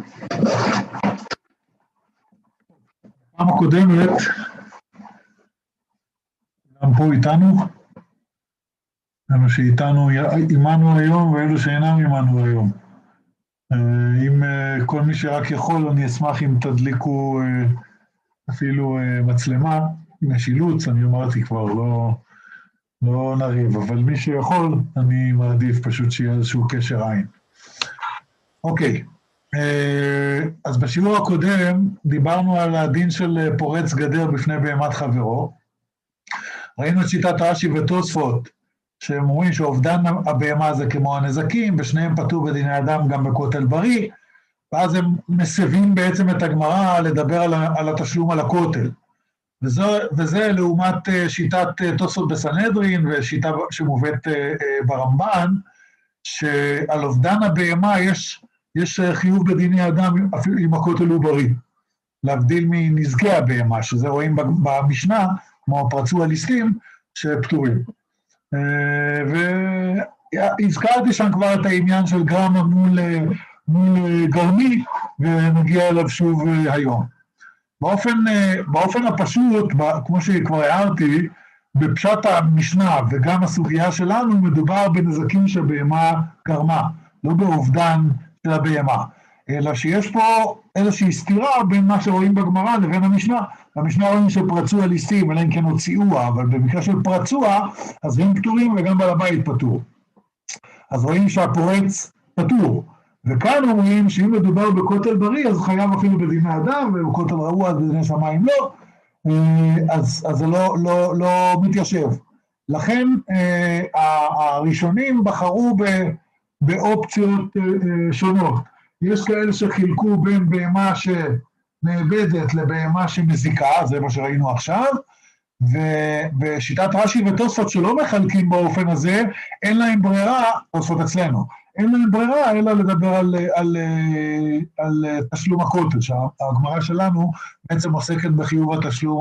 פעם הקודמת, גם פה איתנו, אלו שאיתנו עמנו היום ואלו שאינם עמנו היום. אם כל מי שרק יכול, אני אשמח אם תדליקו אפילו מצלמה, עם השילוץ, אני אמרתי כבר, לא נריב, אבל מי שיכול, אני מעדיף פשוט שיהיה איזשהו קשר עין. אוקיי, אז בשיעור הקודם דיברנו על הדין של פורץ גדר בפני בהמת חברו. ראינו את שיטת רש"י ותוספות, שהם אומרים שאובדן הבהמה זה כמו הנזקים, ושניהם פתור בדיני אדם גם בכותל בריא, ואז הם מסבים בעצם את הגמרא לדבר על התשלום על הכותל. וזה לעומת שיטת תוספות בסנהדרין, ושיטה שמובאת ברמב"ן, שעל אובדן הבהמה יש חיוב בדיני אדם אפילו אם הכותל הוא בריא, להבדיל מנזקי הבהמה, שזה רואים במשנה, כמו פרצו הליסטים, שפטורים. והזכרתי שם כבר את העניין של גרמה מול גרמי, ונגיע אליו שוב היום. באופן הפשוט, כמו שכבר הערתי, בפשט המשנה וגם הסוגיה שלנו, מדובר בנזקים שבהמה גרמה, לא באובדן של הבהמה, אלא שיש פה איזושהי סתירה בין מה שרואים בגמרא לבין המשנה. במשנה רואים שפרצו הליסטים, אלא אם כן הוציאוה, אבל במקרה של פרצוה, אז הם פטורים וגם בעל הבית פטור. אז רואים שהפורץ פטור. וכאן אומרים שאם מדובר בכותל בריא, אז חייב אפילו בדיני אדם, ובכותל רעוע, אז בדיני שמיים לא, אז זה לא מתיישב. לכן הראשונים בחרו באופציות שונות. יש כאלה שחילקו בין בהמה שנאבדת לבהמה שמזיקה, זה מה שראינו עכשיו, ובשיטת רש"י ותוספות שלא מחלקים באופן הזה, אין להם ברירה, תוספות אצלנו, אין להם ברירה אלא לדבר על תשלום הכותל, שהגמרא שלנו בעצם עוסקת בחיוב התשלום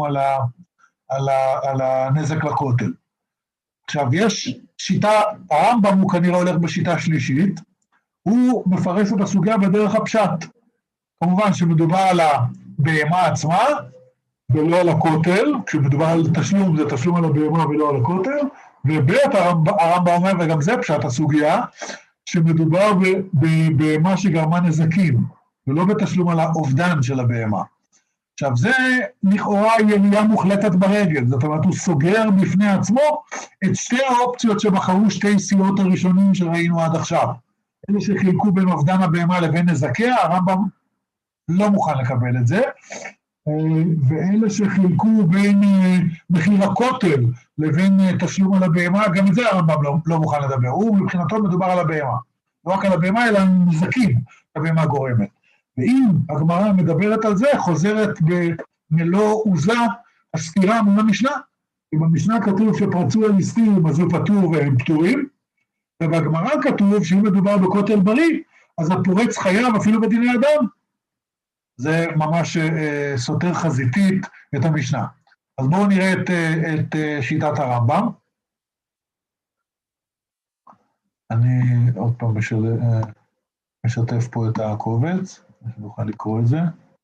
על הנזק לכותל. עכשיו יש שיטה, הרמב"ם הוא כנראה הולך בשיטה שלישית, הוא מפרש את הסוגיה בדרך הפשט. כמובן שמדובר על הבהמה עצמה, ולא על הכותל, כשמדובר על תשלום, זה תשלום על הבהמה ולא על הכותל, ובית הרמב"ם אומר, וגם זה פשט הסוגיה, שמדובר במה שגרמה נזקים, ולא בתשלום על האובדן של הבהמה. עכשיו זה לכאורה ירייה מוחלטת ברגל, זאת אומרת הוא סוגר בפני עצמו את שתי האופציות שבחרו שתי סיעות הראשונים שראינו עד עכשיו. אלה שחילקו בין אובדן הבהמה לבין נזקיה, הרמב"ם לא מוכן לקבל את זה, ואלה שחילקו בין מחיר הכותל לבין תשלום על הבהמה, גם את זה הרמב"ם לא מוכן לדבר. הוא מבחינתו מדובר על הבהמה, לא רק על הבהמה אלא נזקים הבהמה גורמת. ואם הגמרא מדברת על זה, חוזרת במלוא עוזה הסתירה מן המשנה. אם במשנה כתוב שפרצו הליסטים, אז הוא פטור והם פטורים, ובגמרא כתוב שאם מדובר בכותל בריא, אז הפורץ חייב אפילו בדיני אדם. זה ממש סותר חזיתית את המשנה. אז בואו נראה את שיטת הרמב"ם. אני עוד פעם משתף פה את הקובץ, נוכל לקרוא את זה.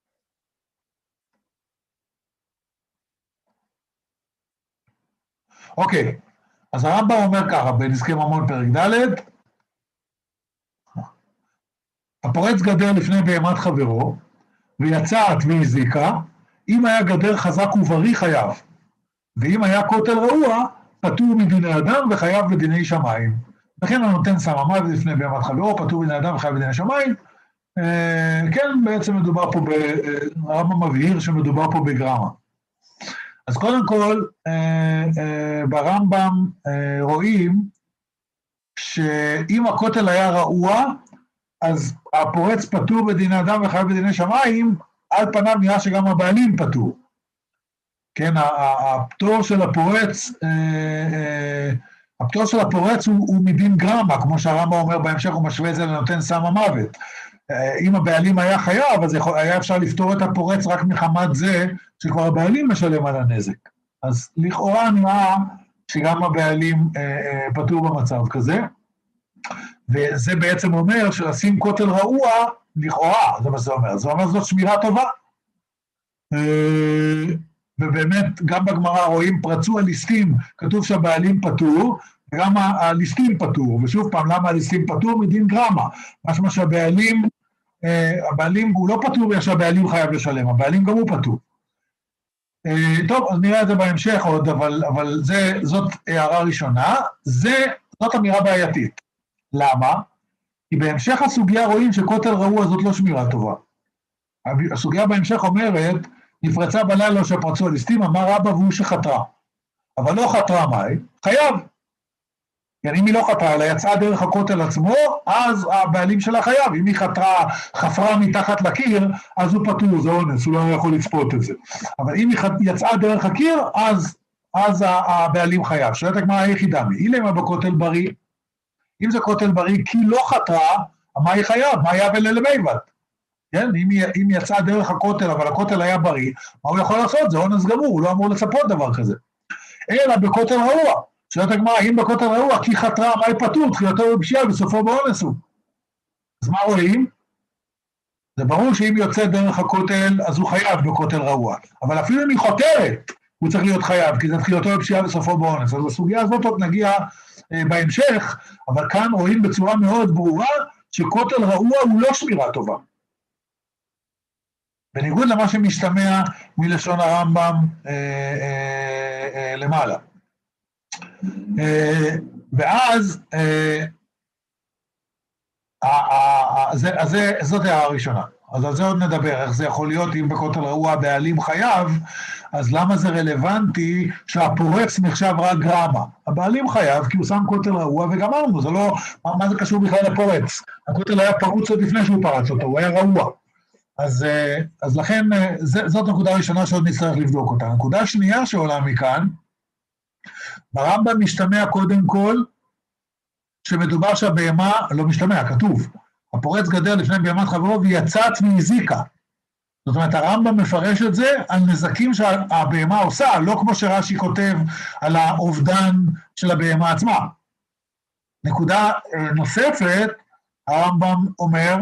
אוקיי, אז הרמב"ם אומר ככה, בנזקי ממון פרק ד', הפורץ גדר לפני בהמת חברו, ויצאת והזיקה, אם היה גדר חזק ובריא חייב, ואם היה כותל רעוע, פטור מדיני אדם וחייב בדיני שמיים. לכן אני נותן סם המוות לפני בהמת חברו, פטור מדיני אדם וחייב בדיני שמיים. כן, בעצם מדובר פה, הרמב"ם מבהיר שמדובר פה בגרמה. אז קודם כל, ברמב"ם רואים שאם הכותל היה רעוע, אז הפורץ פטור בדיני אדם וחייב בדיני שמיים, על פניו נראה שגם הבעלים פטור. כן, הפטור של הפורץ הוא מדין גרמה, כמו שהרמב"ם אומר בהמשך, הוא משווה את זה לנותן סם המוות. אם הבעלים היה חייב, אז היה אפשר לפתור את הפורץ רק מחמת זה, שכבר הבעלים משלם על הנזק. אז לכאורה נראה שגם הבעלים פטור במצב כזה, וזה בעצם אומר שלשים כותל רעוע לכאורה, זה מה זה אומר. זה אומר זאת שמירה טובה. ובאמת, גם בגמרא רואים פרצו הליסטים, כתוב שהבעלים פטור, וגם הליסטים פטור. ושוב פעם, למה הליסטים פטור? מדין גרמה. משמע שהבעלים, הבעלים הוא לא פטור בגלל שהבעלים חייב לשלם, הבעלים גם הוא פטור. טוב, אז נראה את זה בהמשך עוד, אבל זאת הערה ראשונה, זאת אמירה בעייתית. למה? כי בהמשך הסוגיה רואים שכותל רעוע זאת לא שמירה טובה. הסוגיה בהמשך אומרת, נפרצה בלילה שפרצו הליסטים, אמר רבא והוא שחתרה. אבל לא חתרה מהי? חייב. يعني אם היא לא חתרה, אלא יצאה דרך הכותל עצמו, אז הבעלים שלה חייב. אם היא חפרה מתחת לקיר, אז הוא פטור, זה אונס, הוא לא יכול לצפות את זה. אבל אם היא יצאה דרך הקיר, אז הבעלים חייב. שואלת הגמרא היחידה, אילמה בכותל בריא. אם זה כותל בריא, כי לא חתרה, מה היא חייב? מה היה וללמיבת? כן? אם יצאה דרך הכותל, אבל הכותל היה בריא, מה הוא יכול לעשות? זה אונס גמור, הוא לא אמור לצפות דבר כזה. אלא בכותל רעוע. שואלת הגמרא, אם בכותל רעוע, כי חתרה, מה היא פטור? תחילתו בפשיעה, בסופו באונס הוא. אז מה רואים? זה ברור שאם יוצא דרך הכותל, אז הוא חייב בכותל רעוע. אבל אפילו אם היא חותרת, הוא צריך להיות חייב, כי זה תחילתו בפשיעה, בסופו באונס. אז בסוגיה הזאת עוד נגיע בהמשך, אבל כאן רואים בצורה מאוד ברורה, שכותל רעוע הוא לא שמירה טובה. בניגוד למה שמשתמע מלשון הרמב"ם למעלה. ואז, זאת הערה הראשונה. אז על זה עוד נדבר, איך זה יכול להיות אם בכותל רעוע הבעלים חייב, אז למה זה רלוונטי שהפורץ נחשב רק גרמה? הבעלים חייב כי הוא שם כותל רעוע וגמרנו, זה לא, מה זה קשור בכלל לפורץ? הכותל היה פרוץ עוד לפני שהוא פרץ אותו, הוא היה רעוע. אז לכן, זאת נקודה ראשונה שעוד נצטרך לבדוק אותה. הנקודה השנייה שעולה מכאן, ברמב"ם משתמע קודם כל, שמדובר שהבהמה, לא משתמע, כתוב, הפורץ גדר לפני בהמת חברו ויצאת והזיקה. זאת אומרת, הרמב"ם מפרש את זה על נזקים שהבהמה עושה, לא כמו שרש"י כותב על האובדן של הבהמה עצמה. נקודה נוספת, הרמב"ם אומר,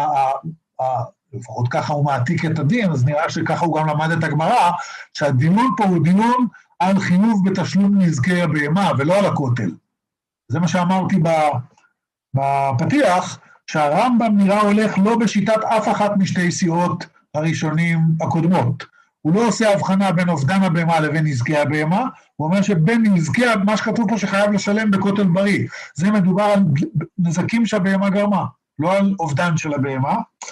לפחות ככה הוא מעתיק את הדין, אז נראה שככה הוא גם למד את הגמרא, שהדיון פה הוא דיון על חיוב בתשלום נזקי הבהמה, ולא על הכותל. זה מה שאמרתי בפתיח, שהרמב"ם נראה הולך לא בשיטת אף אחת משתי סיעות הראשונים הקודמות. הוא לא עושה הבחנה בין אובדן הבהמה לבין נזקי הבהמה, הוא אומר שבין נזקי, מה שכתוב פה שחייב לשלם בכותל בריא, זה מדובר על נזקים שהבהמה גרמה, לא על אובדן של הבהמה.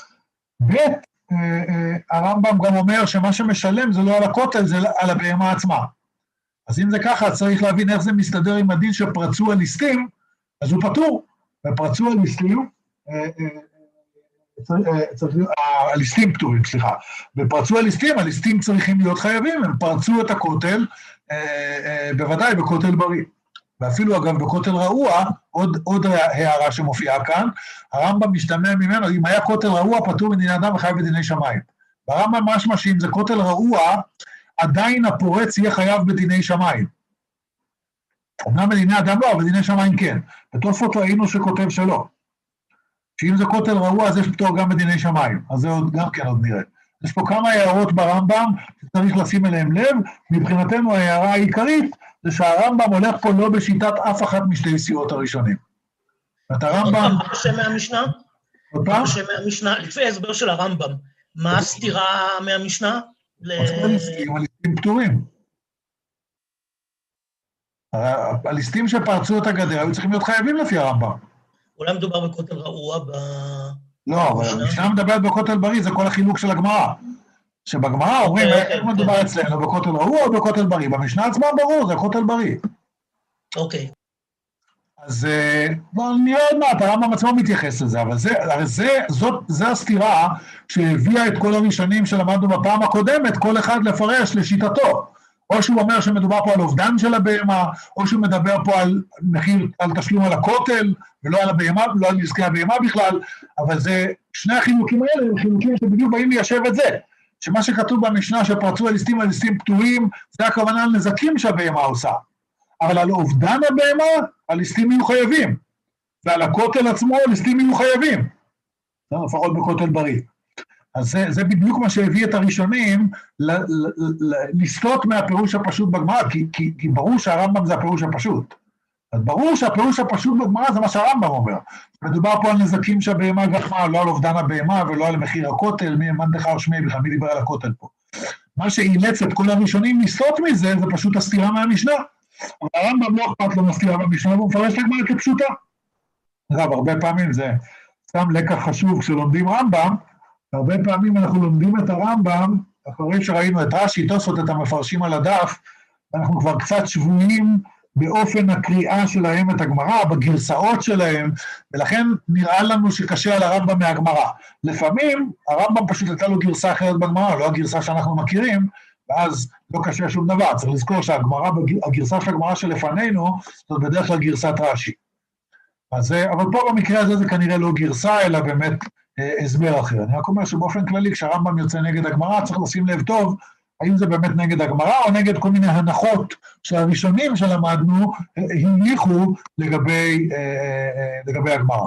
הרמב"ם גם אומר שמה שמשלם זה לא על הכותל, זה על הבהמה עצמה. אז אם זה ככה, צריך להבין איך זה מסתדר עם הדין שפרצו הליסטים, אז הוא פטור, ופרצו הליסטים, הליסטים פטורים, סליחה, ופרצו הליסטים צריכים להיות חייבים, הם פרצו את הכותל, בוודאי בכותל בריא. ואפילו אגב בכותל רעוע, עוד הערה שמופיעה כאן, הרמב"ם משתמע ממנו, אם היה כותל רעוע פטור מדיני אדם וחייב בדיני שמיים. ברמב"ם משמע שאם זה כותל רעוע, עדיין הפורץ יהיה חייב בדיני שמיים. אמנם בדיני אדם לא, אבל בדיני שמיים כן. בתוספות ראינו שכותב שלא. שאם זה כותל רעוע, אז יש פטור גם בדיני שמיים. אז זה גם כן עוד נראה. יש פה כמה הערות ברמב"ם שצריך לשים אליהם לב. מבחינתנו ההערה העיקרית זה שהרמב"ם הולך פה לא בשיטת אף אחת משתי סיעות הראשונים. ואת הרמב"ם... מה השם מהמשנה? עוד פעם? לפי ההסבר של הרמב"ם, מה הסתירה מהמשנה? הליסטים פטורים. הליסטים שפרצו את הגדר היו צריכים להיות חייבים לפי הרמב"ם. אולי מדובר בכותל רעוע לא, אבל המשנה מדברת בכותל בריא, זה כל החילוק של הגמרא. שבגמרא אומרים, איך מדובר אצלנו, בכותל רעוע או בכותל בריא? במשנה עצמה ברור, זה כותל בריא. אוקיי. אז נראה עוד מעט, הרמב"ם עצמו מתייחס לזה, אבל זו הסתירה שהביאה את כל הראשונים שלמדנו בפעם הקודמת, כל אחד לפרש לשיטתו. או שהוא אומר שמדובר פה על אובדן של הבהמה, או שהוא מדבר פה על מחיר, על תשלום על הכותל, ולא על הבהמה, ולא על נזקי הבהמה בכלל, אבל זה, שני החילוקים האלה הם חילוקים שבדיוק באים ליישב את זה, שמה שכתוב במשנה שפרצו הליסטים פטורים, זה הכוונה על נזקים שהבהמה עושה. אבל על אובדן הבהמה, הליסטים יהיו חייבים, ועל הכותל עצמו הליסטים יהיו חייבים. לפחות בכותל בריא. אז זה בדיוק מה שהביא את הראשונים לסטות מהפירוש הפשוט בגמרא, כי ברור שהרמב"ם זה הפירוש הפשוט. אז ברור שהפירוש הפשוט בגמרא זה מה שהרמב"ם אומר. מדובר פה על נזקים שהבהמה גרמה, לא על אובדן הבהמה ולא על מחיר הכותל, מאן דכר שמיה בכלל, מי דיבר על הכותל פה. מה שאילץ את כל הראשונים לסטות מזה, זה פשוט הסתירה מהמשנה. אבל הרמב"ם לא אכפת לו מהסתירה מהמשנה, והוא מפרש את הגמרא כפשוטה. אגב, הרבה פעמים זה סתם לקח חשוב כשלומדים רמב"ם, הרבה פעמים אנחנו לומדים את הרמב"ם, אחרי שראינו את רש"י, תוספות את המפרשים על הדף, אנחנו כבר קצת שבויים באופן הקריאה שלהם את הגמרא, בגרסאות שלהם, ולכן נראה לנו שקשה על הרמב"ם מהגמרא. לפעמים הרמב"ם פשוט הייתה לו גרסה אחרת בגמרא, לא הגרסה שאנחנו מכירים, ואז לא קשה שום דבר. צריך לזכור שהגרסה של הגמרא שלפנינו, זאת בדרך כלל גרסת רש"י. אבל פה במקרה הזה זה כנראה לא גרסה, אלא באמת הסבר אחר. אני רק אומר שבאופן כללי, כשהרמב"ם יוצא נגד הגמרא, צריך לשים לב טוב, האם זה באמת נגד הגמרא, או נגד כל מיני הנחות שהראשונים שלמדנו הניחו לגבי הגמרא.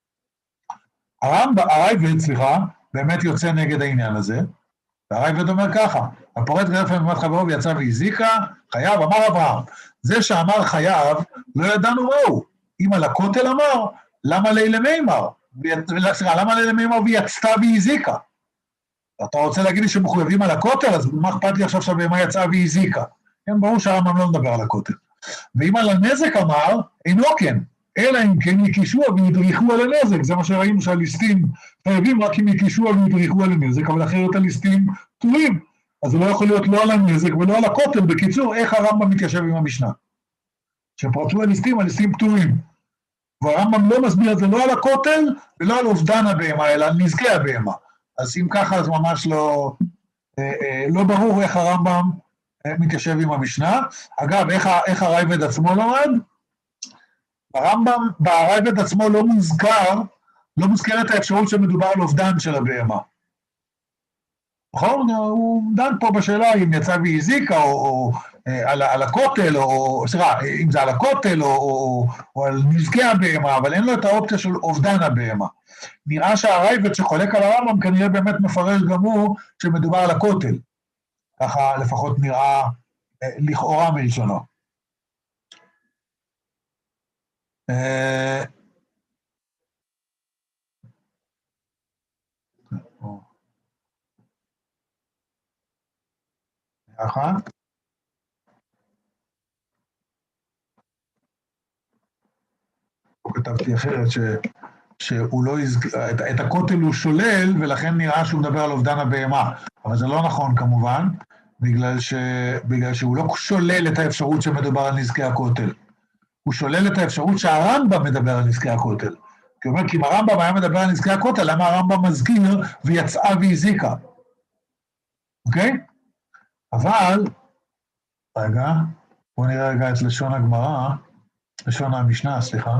הרייבד, באמת יוצא נגד העניין הזה, והרייבד אומר ככה, הפורץ גדל לפני במות חברו ויצא והזיקה, חייב, אמר אברהם. זה שאמר חייב, לא ידענו מהו. אם על הכותל אמר, למה לילה מימר? למה לילה מימר ויצתה והזיקה? אתה רוצה להגיד לי שמחויבים על הכותל, אז מה אכפת לי עכשיו שהבהמה יצאה והזיקה? כן, ברור שהרמב"ם לא מדבר על הכותל. ואם על הנזק אמר, אינו כן, אלא אם כן יקישוע וידריכו על הנזק, זה מה שראינו שהליסטים חייבים רק אם יקישוע וידריכו על הנזק, אבל אחרת הליסטים פטורים, אז זה לא יכול להיות לא על הנזק ולא על הכותל. בקיצור, איך הרמב"ם מתיישב עם המשנה? שפרצו הליסטים פטורים. והרמב"ם לא מסביר את זה לא על הכותל ולא על אובדן הבהמה, אלא על נזקי הבהמה. אז אם ככה, אז ממש לא ברור איך הרמב"ם מתיישב עם המשנה. אגב, איך הרייבד עצמו למד? הרמב"ם, ברייבד עצמו לא מוזכרת האפשרות שמדובר על אובדן של הבהמה. נכון? הוא דן פה בשאלה אם יצא והזיקה, או על הכותל, או אם זה על הכותל, או על נזקי הבהמה, אבל אין לו את האופציה של אובדן הבהמה. נראה שהרייבד שחולק על הרמב"ם כנראה באמת מפרש גם הוא שמדובר על הכותל. ככה לפחות נראה לכאורה מלשונו. ככה. פה כתבתי אחרת שהוא לא את הכותל הוא שולל, ולכן נראה שהוא מדבר על אובדן הבהמה. אבל זה לא נכון כמובן, בגלל שהוא לא שולל את האפשרות שמדובר על נזקי הכותל. הוא שולל את האפשרות שהרמב"ם מדבר על נזקי הכותל. כי הוא אומר, כי אם הרמב"ם היה מדבר על נזקי הכותל, למה הרמב"ם מזכיר ויצאה והזיקה? אוקיי? אבל, רגע, בואו נראה רגע את לשון הגמרא, לשון המשנה, סליחה.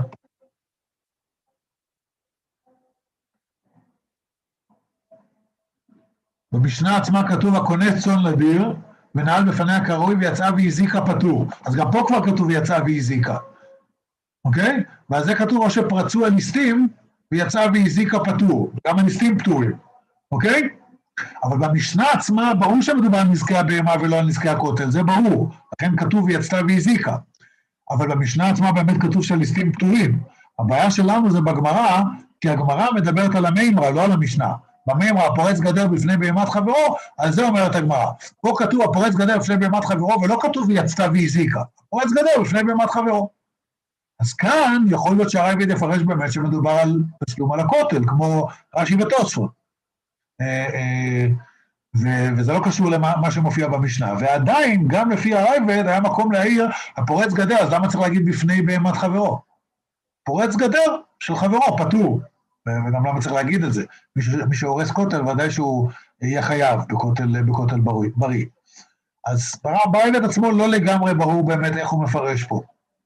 במשנה עצמה כתוב, הקונה צאן לדיר, ונעל בפניה כראוי ויצאה והזיקה פטור. אז גם פה כבר כתוב ויצאה והזיקה. אוקיי? ועל זה כתוב או שפרצו הליסטים, ויצאה והזיקה פטור. גם הליסטים פטורים. אוקיי? אבל במשנה עצמה, ברור שמדובר על נזקי הבהמה ולא על נזקי הכותל, זה ברור. לכן כתוב ויצאה והזיקה. אבל במשנה עצמה באמת כתוב שהליסטים פטורים. הבעיה שלנו זה בגמרא, כי הגמרא מדברת על המימרה, לא על המשנה. במימרה, הפורץ גדר בפני בהמת חברו, על זה אומרת הגמרא. פה כתוב הפורץ גדר בפני בהמת חברו, ולא כתוב ויצתה והזיקה. הפורץ גדר בפני בהמת חברו. אז כאן יכול להיות שהרייבד יפרש באמת שמדובר על תשלום על הכותל, כמו רש"י ותוספות. וזה לא קשור למה שמופיע במשנה. ועדיין, גם לפי הרייבד, היה מקום להעיר, הפורץ גדר, אז למה צריך להגיד בפני בהמת חברו? פורץ גדר של חברו, פטור. וגם למה צריך להגיד את זה? מי שהורס כותל, ודאי שהוא יהיה חייב בכותל בריא. אז ברייבד עצמו לא לגמרי ברור באמת איך הוא מפרש פה.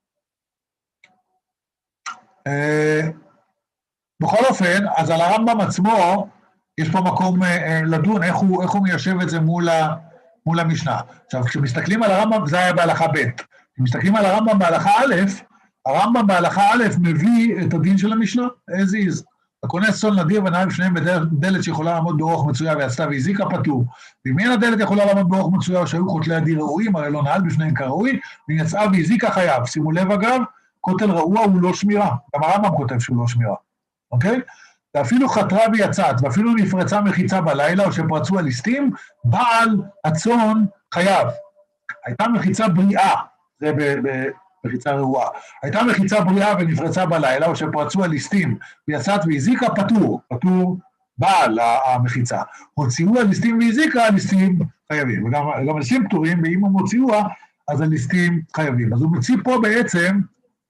בכל אופן, אז על הרמב"ם עצמו, יש פה מקום לדון איך הוא מיישב את זה מול המשנה. עכשיו, כשמסתכלים על הרמב"ם, זה היה בהלכה ב'. כשמסתכלים על הרמב"ם בהלכה א', הרמב"ם בהלכה א' מביא את הדין של המשנה, as is. הקונה צאן נדיר ונעל בפניהם בדלת שיכולה לעמוד באורך מצויה ויצתה והזיקה פטור. ואם אין הדלת יכולה לעמוד באורך מצויה או שהיו כותלי הדיר ראויים, הרי לא נעל בפניהם כראוי, והיא יצאה והזיקה חייב. שימו לב אגב, כותל רעוע הוא לא שמירה. גם הרמב"ם כותב שהוא לא שמירה, אוקיי? ואפילו חתרה ויצאת, ואפילו נפרצה מחיצה בלילה או שפרצו הליסטים, בעל הצאן חייב. הייתה מחיצה בריאה, זה מחיצה רעועה. הייתה מחיצה בריאה ונפרצה בלילה, או שפרצו הליסטים, ויצאת והזיקה פטור, פטור בעל המחיצה. הוציאו הליסטים והזיקה, הליסטים חייבים. וגם הליסטים פטורים, ואם הם הוציאוה, אז הליסטים חייבים. אז הוא מציא פה בעצם,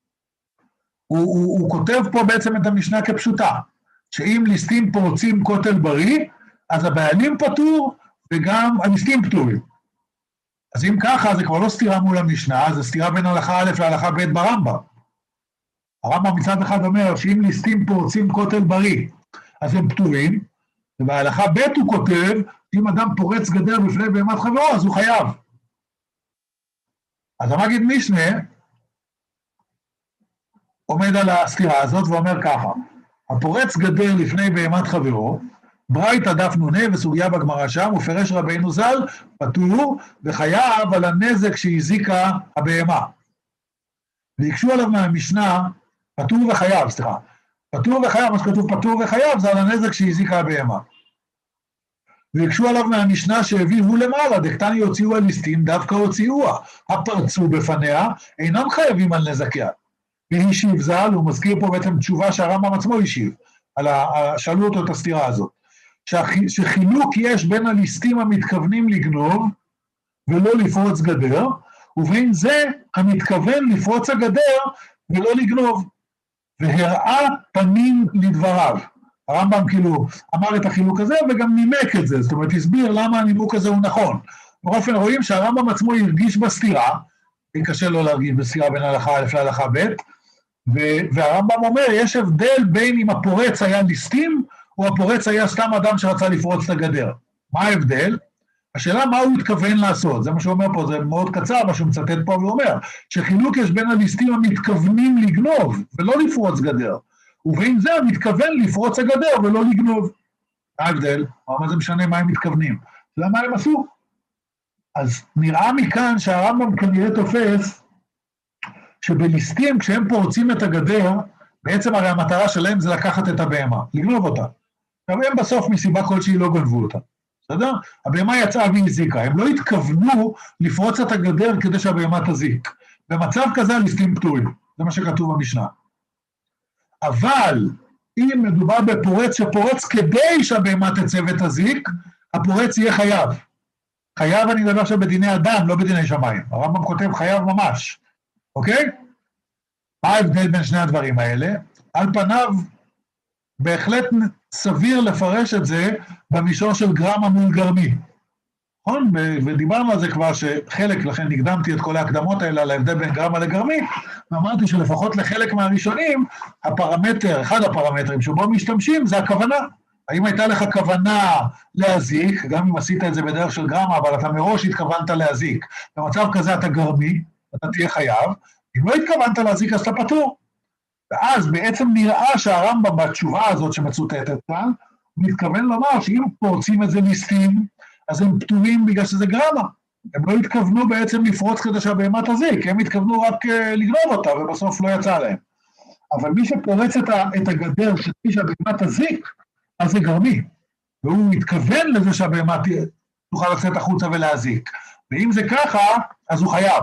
הוא כותב פה בעצם את המשנה כפשוטה, שאם ליסטים פורצים כותל בריא, אז הבעלים פטור, וגם הליסטים פטורים. אז אם ככה, זה כבר לא סתירה מול המשנה, זה סתירה בין הלכה א' להלכה ב' ברמב"ם. הרמב"ם מצד אחד אומר שאם ליסטים פורצים כותל בריא, אז הם פטורים, ובהלכה ב' הוא כותב, אם אדם פורץ גדר בפני בהמת חברו, אז הוא חייב. אז המגיד משנה עומד על הסתירה הזאת ואומר ככה, הפורץ גדר לפני בהמת חברו, ברייתא דף נ"ה וסוגיה בגמרא שם, ופרש רבינו ז"ל, פטור וחייב על הנזק שהזיקה הבהמה. והקשו עליו מהמשנה, פטור וחייב, פטור וחייב, מה שכתוב פטור וחייב, זה על הנזק שהזיקה הבהמה. והקשו עליו מהמשנה שהביאו למעלה, דקתני יוציאו הליסטים, דווקא הוציאוה, הפרצו בפניה, אינם חייבים על נזקיה. והשיב ז"ל, הוא מזכיר פה בעצם תשובה שהרמב"ם עצמו השיב, שאלו אותו את הסתירה הזאת. שחילוק יש בין הליסטים המתכוונים לגנוב ולא לפרוץ גדר, ובין זה המתכוון לפרוץ הגדר ולא לגנוב, והראה פנים לדבריו. הרמב"ם כאילו אמר את החילוק הזה וגם נימק את זה, זאת אומרת, הסביר למה הנימוק הזה הוא נכון. באופן רואים שהרמב"ם עצמו הרגיש בסתירה, קשה לו להרגיש בסתירה בין הלכה א' להלכה ב', והרמב"ם אומר, יש הבדל בין אם הפורץ היה ליסטים, או הפורץ היה סתם אדם שרצה לפרוץ את הגדר. מה ההבדל? השאלה מה הוא התכוון לעשות, זה מה שהוא אומר פה, זה מאוד קצר, מה שהוא מצטט פה ואומר, שחילוק יש בין הליסטים המתכוונים לגנוב, ולא לפרוץ גדר, ובין זה המתכוון לפרוץ הגדר ולא לגנוב. מה ההבדל? מה זה משנה מה הם מתכוונים? זה מה הם עשו? אז נראה מכאן שהרמב"ם כנראה תופס, שבליסטים כשהם פורצים את הגדר, בעצם הרי המטרה שלהם זה לקחת את הבהמה, לגנוב אותה. עכשיו הם בסוף מסיבה כלשהי לא גנבו אותה, בסדר? הבהמה יצאה והזיקה, הם לא התכוונו לפרוץ את הגדר כדי שהבהמה תזיק. במצב כזה הליסטים פטורים, זה מה שכתוב במשנה. אבל אם מדובר בפורץ שפורץ כדי שהבהמה תצא ותזיק, הפורץ יהיה חייב. חייב אני מדבר עכשיו בדיני אדם, לא בדיני שמיים. הרמב"ם כותב חייב ממש, אוקיי? מה ההבדל בין שני הדברים האלה? על פניו, בהחלט סביר לפרש את זה במישור של גרמה מול גרמי. נכון? ודיברנו על זה כבר שחלק, לכן הקדמתי את כל ההקדמות האלה על ההבדל בין גרמה לגרמי, ואמרתי שלפחות לחלק מהראשונים, הפרמטר, אחד הפרמטרים שבו משתמשים זה הכוונה. האם הייתה לך כוונה להזיק, גם אם עשית את זה בדרך של גרמה, אבל אתה מראש התכוונת להזיק. במצב כזה אתה גרמי, אתה תהיה חייב, אם לא התכוונת להזיק אז אתה פטור. ואז בעצם נראה שהרמב"ם בתשובה הזאת שמצוטטת כאן, מתכוון לומר שאם פורצים את זה ליסטים, אז הם פטורים בגלל שזה גרמה. הם לא התכוונו בעצם לפרוץ כדי שהבהמה תזיק, הם התכוונו רק לגנוב אותה, ובסוף לא יצא להם. אבל מי שפורץ את הגדר כדי שהבהמה תזיק, אז זה גרמי. והוא מתכוון לזה שהבהמה תוכל לצאת החוצה ולהזיק. ואם זה ככה, אז הוא חייב.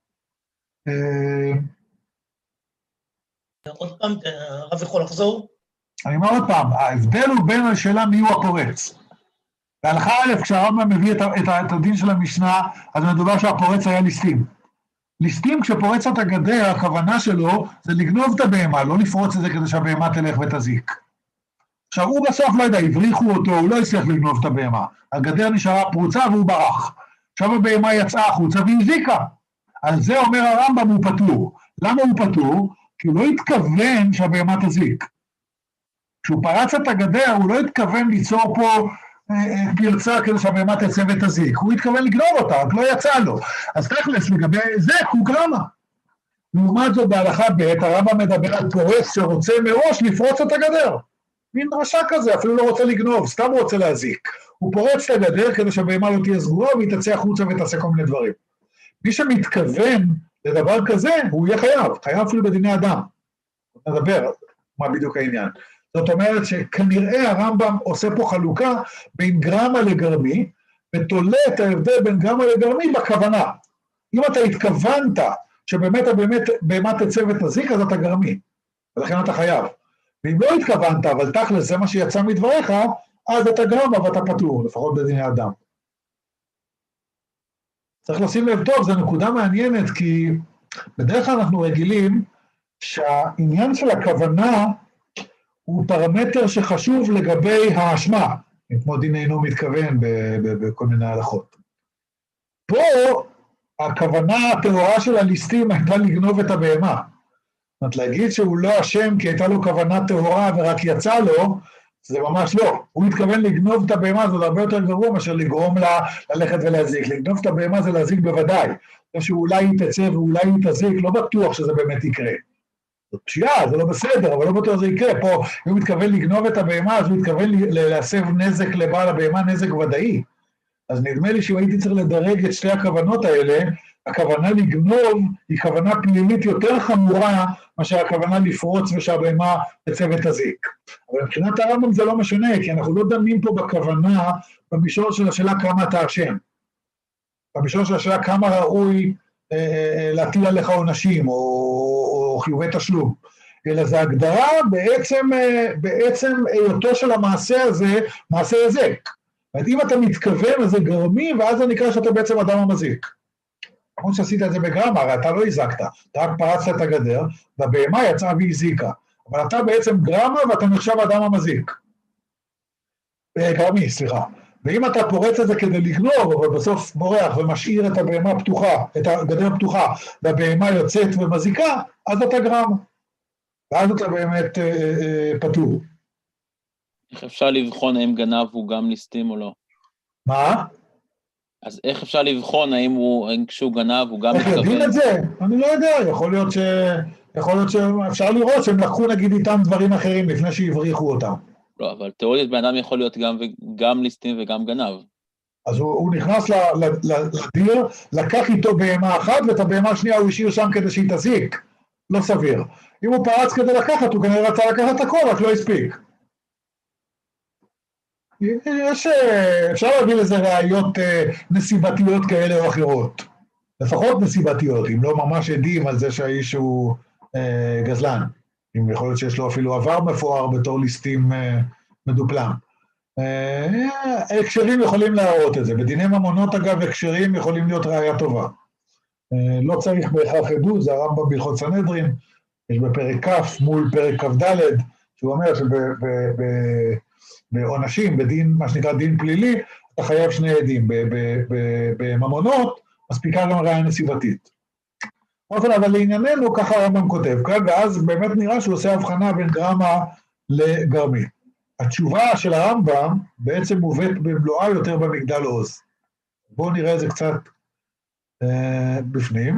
עוד פעם, הרב יכול לחזור? אני אומר עוד פעם, ההבדל הוא בין השאלה מי הוא הפורץ. בהלכה א', כשהרמב"ם מביא את הדין של המשנה, אז מדובר שהפורץ היה ליסטים. ליסטים, כשפורץ את הגדר, הכוונה שלו זה לגנוב את הבהמה, לא לפרוץ את זה כדי שהבהמה תלך ותזיק. עכשיו, הוא בסוף לא יודע, הבריחו אותו, הוא לא הצליח לגנוב את הבהמה. הגדר נשארה פרוצה והוא ברח. עכשיו הבהמה יצאה החוצה והזיקה. על זה אומר הרמב"ם הוא פטור. למה הוא פטור? כי הוא לא התכוון שהבהמה תזיק. כשהוא פרץ את הגדר, הוא לא התכוון ליצור פה פרצה כדי שהבהמה תצא ותזיק. הוא התכוון לגנוב אותה, רק לא יצא לו. אז תכלס לגבי זה, הוא גרמה. לעומת זאת בהלכה ב', הרמב"ם מדבר על פורץ שרוצה מראש לפרוץ את הגדר. מין רשע כזה, אפילו לא רוצה לגנוב, סתם רוצה להזיק. הוא פורץ את הגדר כדי שהבהמה לא תהיה סגורה, והיא תצא החוצה ותעשה כל מיני דברים. מי שמתכוון לדבר כזה, הוא יהיה חייב אפילו בדיני אדם. נדבר מה בדיוק העניין. זאת אומרת שכנראה הרמב"ם עושה פה חלוקה בין גרמה לגרמי, ותולה את ההבדל בין גרמה לגרמי בכוונה. אם אתה התכוונת שבאמת בהמה תצא ותזיק, אז אתה גרמי, ולכן אתה חייב. ואם לא התכוונת, אבל תכל'ס זה מה שיצא מדבריך, אז אתה גרמה ואתה פטור, לפחות בדיני אדם. צריך לשים לב טוב, זו נקודה מעניינת, כי בדרך כלל אנחנו רגילים שהעניין של הכוונה הוא פרמטר שחשוב לגבי האשמה, כמו דין אינו מתכוון בכל מיני הלכות. פה הכוונה הטהורה של הליסטים הייתה לגנוב את הבהמה. זאת אומרת, להגיד שהוא לא אשם כי הייתה לו כוונה טהורה ורק יצא לו, זה ממש לא. הוא מתכוון לגנוב את הבהמה, זה הרבה יותר גרוע מאשר לגרום לה ללכת ולהזיק. לגנוב את הבהמה זה להזיק בוודאי. שאולי היא תצא ואולי היא תזיק, לא בטוח שזה באמת יקרה. זאת פשיעה, זה לא בסדר, אבל לא בטוח זה יקרה. פה, אם הוא מתכוון לגנוב את הבהמה, אז הוא מתכוון להסב נזק לבעל הבהמה, נזק ודאי. אז נדמה לי שאם הייתי צריך לדרג את שתי הכוונות האלה, הכוונה לגנוב היא כוונה פלילית יותר חמורה מאשר הכוונה לפרוץ ושהבהמה תצא ותזיק. אבל מבחינת הרמב"ם זה לא משנה, כי אנחנו לא דנים פה בכוונה במישור של השאלה כמה אתה אשם. במישור של השאלה כמה ראוי להטיל עליך עונשים או חיובי תשלום. אלא זה הגדרה בעצם היותו של המעשה הזה, מעשה הזק. אם אתה מתכוון, אז זה גרמי, ואז זה נקרא שאתה בעצם אדם המזיק. כמו שעשית את זה בגרמה, הרי אתה לא הזקת, אתה רק פרצת את הגדר, והבהמה יצאה והזיקה. אבל אתה בעצם גרמה ואתה נחשב אדם המזיק. גרמי, סליחה. ואם אתה פורץ את זה כדי לגנוב, אבל בסוף בורח ומשאיר את הבהמה פתוחה, את הגדר פתוחה, והבהמה יוצאת ומזיקה, אז אתה גרמה. ואז אתה באמת פטור. איך אפשר לבחון האם גנב הוא גם ליסטים או לא? מה? אז איך אפשר לבחון האם כשהוא גנב הוא גם מתכוון? איך יודעים את זה? אני לא יודע, יכול להיות שאפשר לראות שהם לקחו נגיד איתם דברים אחרים לפני שהבריחו אותם. לא, אבל תיאורית בן אדם יכול להיות גם ליסטים וגם גנב. אז הוא נכנס לדיר, לקח איתו בהמה אחת, ואת הבהמה השנייה הוא השאיר שם כדי שהיא תזיק. לא סביר. אם הוא פרץ כדי לקחת, הוא כנראה רצה לקחת הכל, רק לא הספיק. אפשר להביא לזה ראיות נסיבתיות כאלה או אחרות. לפחות נסיבתיות, אם לא ממש עדים על זה שהאיש הוא גזלן. אם יכול להיות שיש לו אפילו עבר מפואר בתור ליסטים מדופלם. הקשרים יכולים להראות את זה. בדיני ממונות אגב, הקשרים יכולים להיות ראיה טובה. לא צריך בהכרח עדות, זה הרמב"ם בהלכות סנהדרין, יש בפרק כ' מול פרק כ"ד, שהוא אומר שבעונשים, בדין, מה שנקרא דין פלילי, אתה חייב שני עדים. בממונות, מספיקה גם ראיה נסיבתית. אבל לענייננו, ככה הרמב"ם כותב, ואז באמת נראה שהוא עושה הבחנה בין גרמה לגרמי. התשובה של הרמב"ם בעצם מובאת במלואה יותר במגדל עוז. בואו נראה את זה קצת בפנים.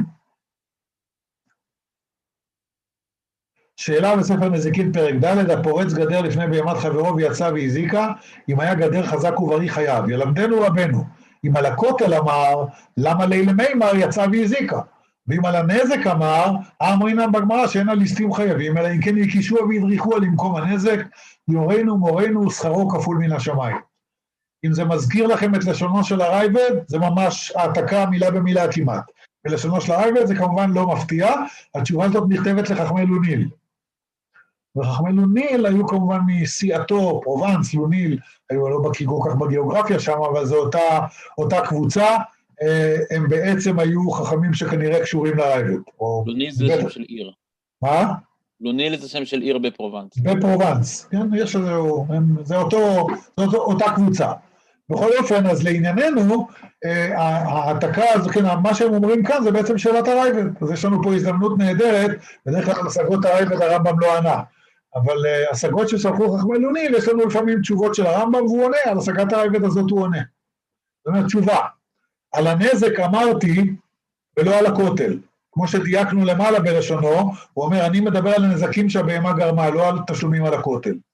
שאלה בספר נזיקין פרק ד', הפורץ גדר לפני בהמת חברו ויצא והזיקה, אם היה גדר חזק ובריא חייב. ילמדנו רבנו, אם על הכותל אמר, למה לילה מימר יצא והזיקה? ואם על הנזק אמר, אמרינם בגמרא שאין הליסטים חייבים, אלא אם כן יקישוע וידריכו למקום הנזק, יורנו מורנו שכרו כפול מן השמיים. אם זה מזכיר לכם את לשונו של הרייבד, זה ממש העתקה מילה במילה כמעט. ולשונו של הרייבד זה כמובן לא מפתיע, התשובה הזאת נכתבת לחכמי לוניל. וחכמי לוניל היו כמובן מסיעתו, פרובנס, לוניל, היו לא בקיא כל כך בגיאוגרפיה שם, אבל זו אותה קבוצה, הם בעצם היו חכמים שכנראה קשורים לרייבד. לוניל זה שם של עיר. מה? לוניל זה שם של עיר בפרובנס. בפרובנס, כן, יש לזה, זה אותה קבוצה. בכל אופן, אז לענייננו, העתקה הזו, כן, מה שהם אומרים כאן זה בעצם שאלת הרייבד. אז יש לנו פה הזדמנות נהדרת, בדרך כלל השגות הרייבד הרמב"ם לא ענה. אבל השגות ששלחו חכמי לוניל, יש לנו לפעמים תשובות של הרמב"ם והוא עונה, על השגת הרייבד הזאת הוא עונה. זאת אומרת, תשובה. על הנזק אמרתי, ולא על הכותל. כמו שדייקנו למעלה בלשונו, הוא אומר, אני מדבר על הנזקים שהבהמה גרמה, לא על תשלומים על הכותל.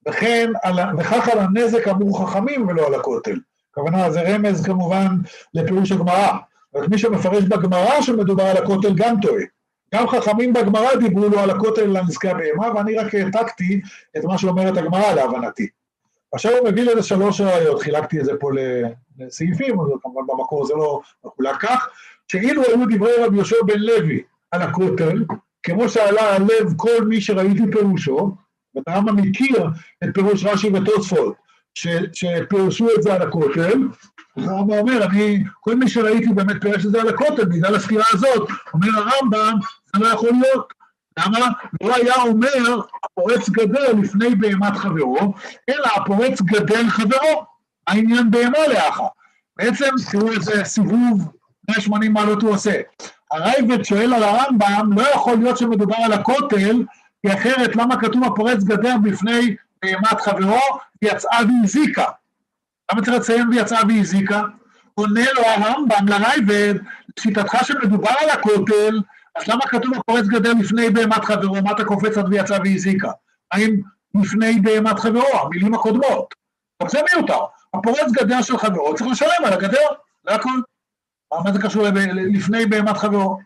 וכך על הנזק אמרו חכמים ולא על הכותל. הכוונה, זה רמז כמובן לפירוש הגמרא. אבל מי שמפרש בגמרא שמדובר על הכותל גם טועה. גם חכמים בגמרא דיברו לו על הכותל לנזקי הבהמה, ואני רק העתקתי את מה שאומרת הגמרא להבנתי. עכשיו הוא מביא לזה 3 ראיות, חילקתי את זה פה לסעיפים, אבל כמובן במקור זה לא מחולק כך, שאילו היו דברי רבי יהושע בן לוי על הכותל, כמו שעלה על לב כל מי שראיתי פירושו, והרמב"ם מכיר את פירוש רש"י ותוספות, שפירשו את זה על הכותל, הרמב"ם אומר, כל מי שראיתי באמת פירש את זה על הכותל, בגלל הסתירה הזאת, אומר הרמב"ם, זה לא יכול להיות. למה? לא היה אומר הפורץ גדר לפני בהמת חברו, אלא הפורץ גדר חברו, העניין בהמה לאחר. בעצם תראו איזה סיבוב 180 מעלות הוא עושה. הרייבד שואל על הרמב"ם, לא יכול להיות שמדובר על הכותל, כי אחרת למה כתוב הפורץ גדר בפני בהמת חברו, ויצאה והזיקה. למה צריך לציין ויצאה והזיקה? עונה לו הרמב"ם לרייבד, לשיטתך שמדובר על הכותל, אז למה כתוב הפורץ גדר לפני בהמת חברו, מה אתה קופץ עד ויצא והזיקה? האם לפני בהמת חברו, המילים הקודמות? אבל זה מיותר. הפורץ גדר של חברו צריך לשלם על הגדר, זה הכל. מה זה קשור לפני בהמת חברו?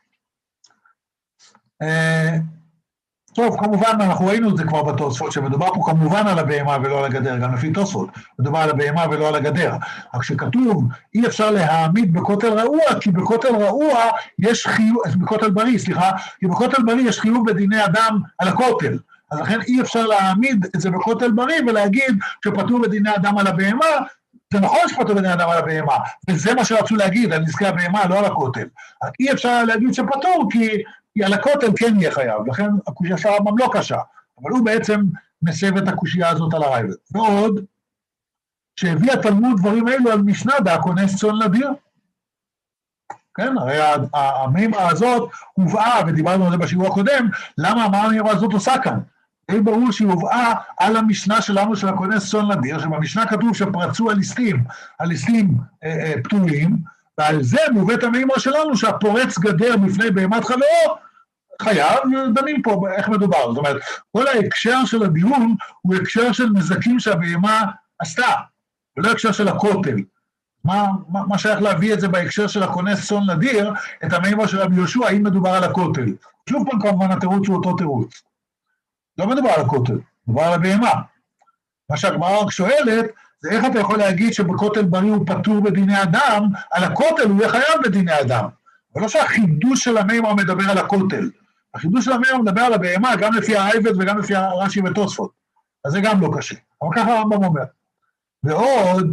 טוב, כמובן, אנחנו ראינו את זה כבר בתוספות, שמדובר פה כמובן על הבהמה ולא על הגדר, גם לפי תוספות, מדובר על הבהמה ולא על הגדר. רק שכתוב, אי אפשר להעמיד בכותל רעוע, כי בכותל רעוע יש חיוב, בכותל בריא, סליחה, כי בכותל בריא יש חיוב בדיני אדם על הכותל. אז לכן אי אפשר להעמיד את זה בכותל בריא ולהגיד שפטור בדיני אדם על הבהמה, זה נכון שפטור בדיני אדם על הבהמה, וזה מה שרצו להגיד, על נזקי הבהמה, לא על הכותל. רק אי אפשר להגיד שפטור, כי על הכותל כן יהיה חייב, לכן הקושייה של הרמב"ם לא קשה, אבל הוא בעצם מסב את הקושייה הזאת על הרייבד. ועוד, שהביא התלמוד דברים אלו על משנה כונס צאן לדיר. כן, הרי המימרה הזאת הובאה, ודיברנו על זה בשיעור הקודם, למה המימרה הזאת עושה כאן? די ברור שהיא הובאה על המשנה שלנו של הכונס צאן לדיר, שבמשנה כתוב שפרצו על ליסטים פטורים, ועל זה מובאת המימרה שלנו שהפורץ גדר בפני בהמת חברו, חייב, דנים פה איך מדובר. זאת אומרת, כל ההקשר של הדיון הוא הקשר של נזקים שהבהמה עשתה, ולא הקשר של הכותל. מה שייך להביא את זה בהקשר של הכונס צאן לדיר, את המימרה של רבי יהושע, האם מדובר על הכותל? שוב פעם כמובן התירוץ הוא אותו תירוץ. לא מדובר על הכותל, מדובר על הבהמה. מה שהגמרא רק שואלת, זה איך אתה יכול להגיד שבכותל בריא הוא פטור בדיני אדם, על הכותל הוא יהיה חייב בדיני אדם. אבל לא שהחידוש של המימרה מדבר על הכותל. החידוש של המימרה מדבר על הבהמה, גם לפי הרייבד וגם לפי רש"י ותוספות. אז זה גם לא קשה. אבל ככה הרמב"ם אומר. ועוד,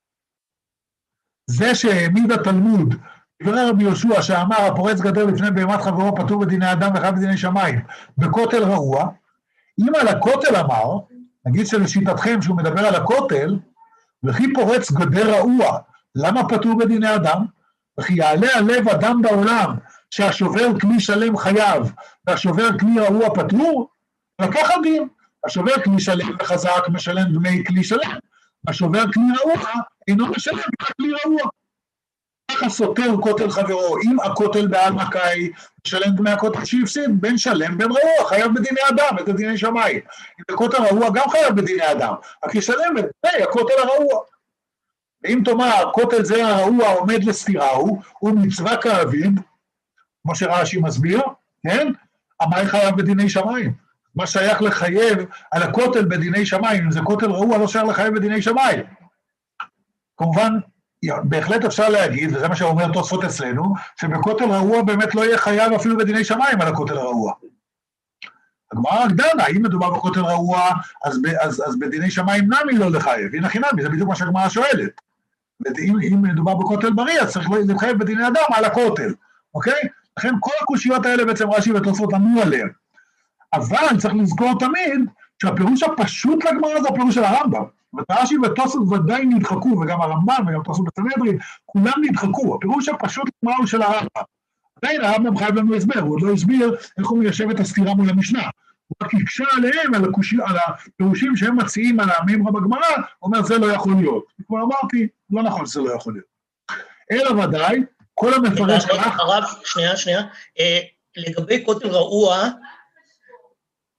זה שהעמיד התלמוד, דברי רבי יהושע שאמר, הפורץ גדר לפני בהמת חברו פטור בדיני אדם וחייב בדיני שמיים, בכותל רעוע, אם על הכותל אמר, נגיד שלשיטתכם שהוא מדבר על הכותל, וכי פורץ גדר רעוע, למה פטור בדיני אדם? וכי יעלה על לב אדם בעולם, שהשובר כלי שלם חייב, והשובר כלי רעוע פטור, לקח הדין, השובר כלי שלם וחזק משלם דמי כלי שלם, השובר כלי רעוע אינו משלם כלי רעוע. ככה סותר כותל חברו, אם הכותל בעל מקאי משלם דמי הכותל שהפסיד, בין שלם בין רעוע, חייב בדיני אדם, את דיני שמיים. אם הכותל רעוע גם חייב בדיני אדם, רק ישלם את הכותל הרעוע. ואם תאמר, כותל זה הרעוע עומד לסתירה הוא מצווה כאביד, כמו שרש"י מסביר, כן? המאי חייב בדיני שמיים. מה שייך לחייב על הכותל בדיני שמיים, אם זה כותל רעוע לא שייך לחייב בדיני שמיים. כמובן, בהחלט אפשר להגיד, וזה מה שאומר תוספות אצלנו, שבכותל רעוע באמת לא יהיה חייב אפילו בדיני שמיים על הכותל הרעוע. הגמרא רק דנה, אם מדובר בכותל רעוע, אז בדיני שמיים נמי לא לחייב, הנה חינמי, זה בדיוק מה שהגמרא שואלת. אם מדובר בכותל בריא, אז צריך לחייב בדיני אדם על הכותל, אוקיי? לכן כל הקושיות האלה בעצם רש"י ותוספות ענו עליהם. אבל צריך לזכור תמיד שהפירוש הפשוט לגמרא זה הפירוש של הרמב"ם. רש"י ותוספות ודאי נדחקו, וגם הרמב"ם וגם תוספות בסנהדרין, כולם נדחקו. הפירוש הפשוט לגמרא הוא של הרמב"ם. עדיין הרמב"ם חייב לנו הסבר, הוא עוד לא הסביר איך הוא מיישב את הסתירה מול המשנה. הוא רק הקשה עליהם, על הפירושים שהם מציעים על המימרה בגמרא, הוא אומר, זה לא יכול להיות. כמו אמרתי, לא נכון שזה לא יכול להיות. אלא ודאי, כל המפרש כך... הרב, שנייה. לגבי כותל רעוע,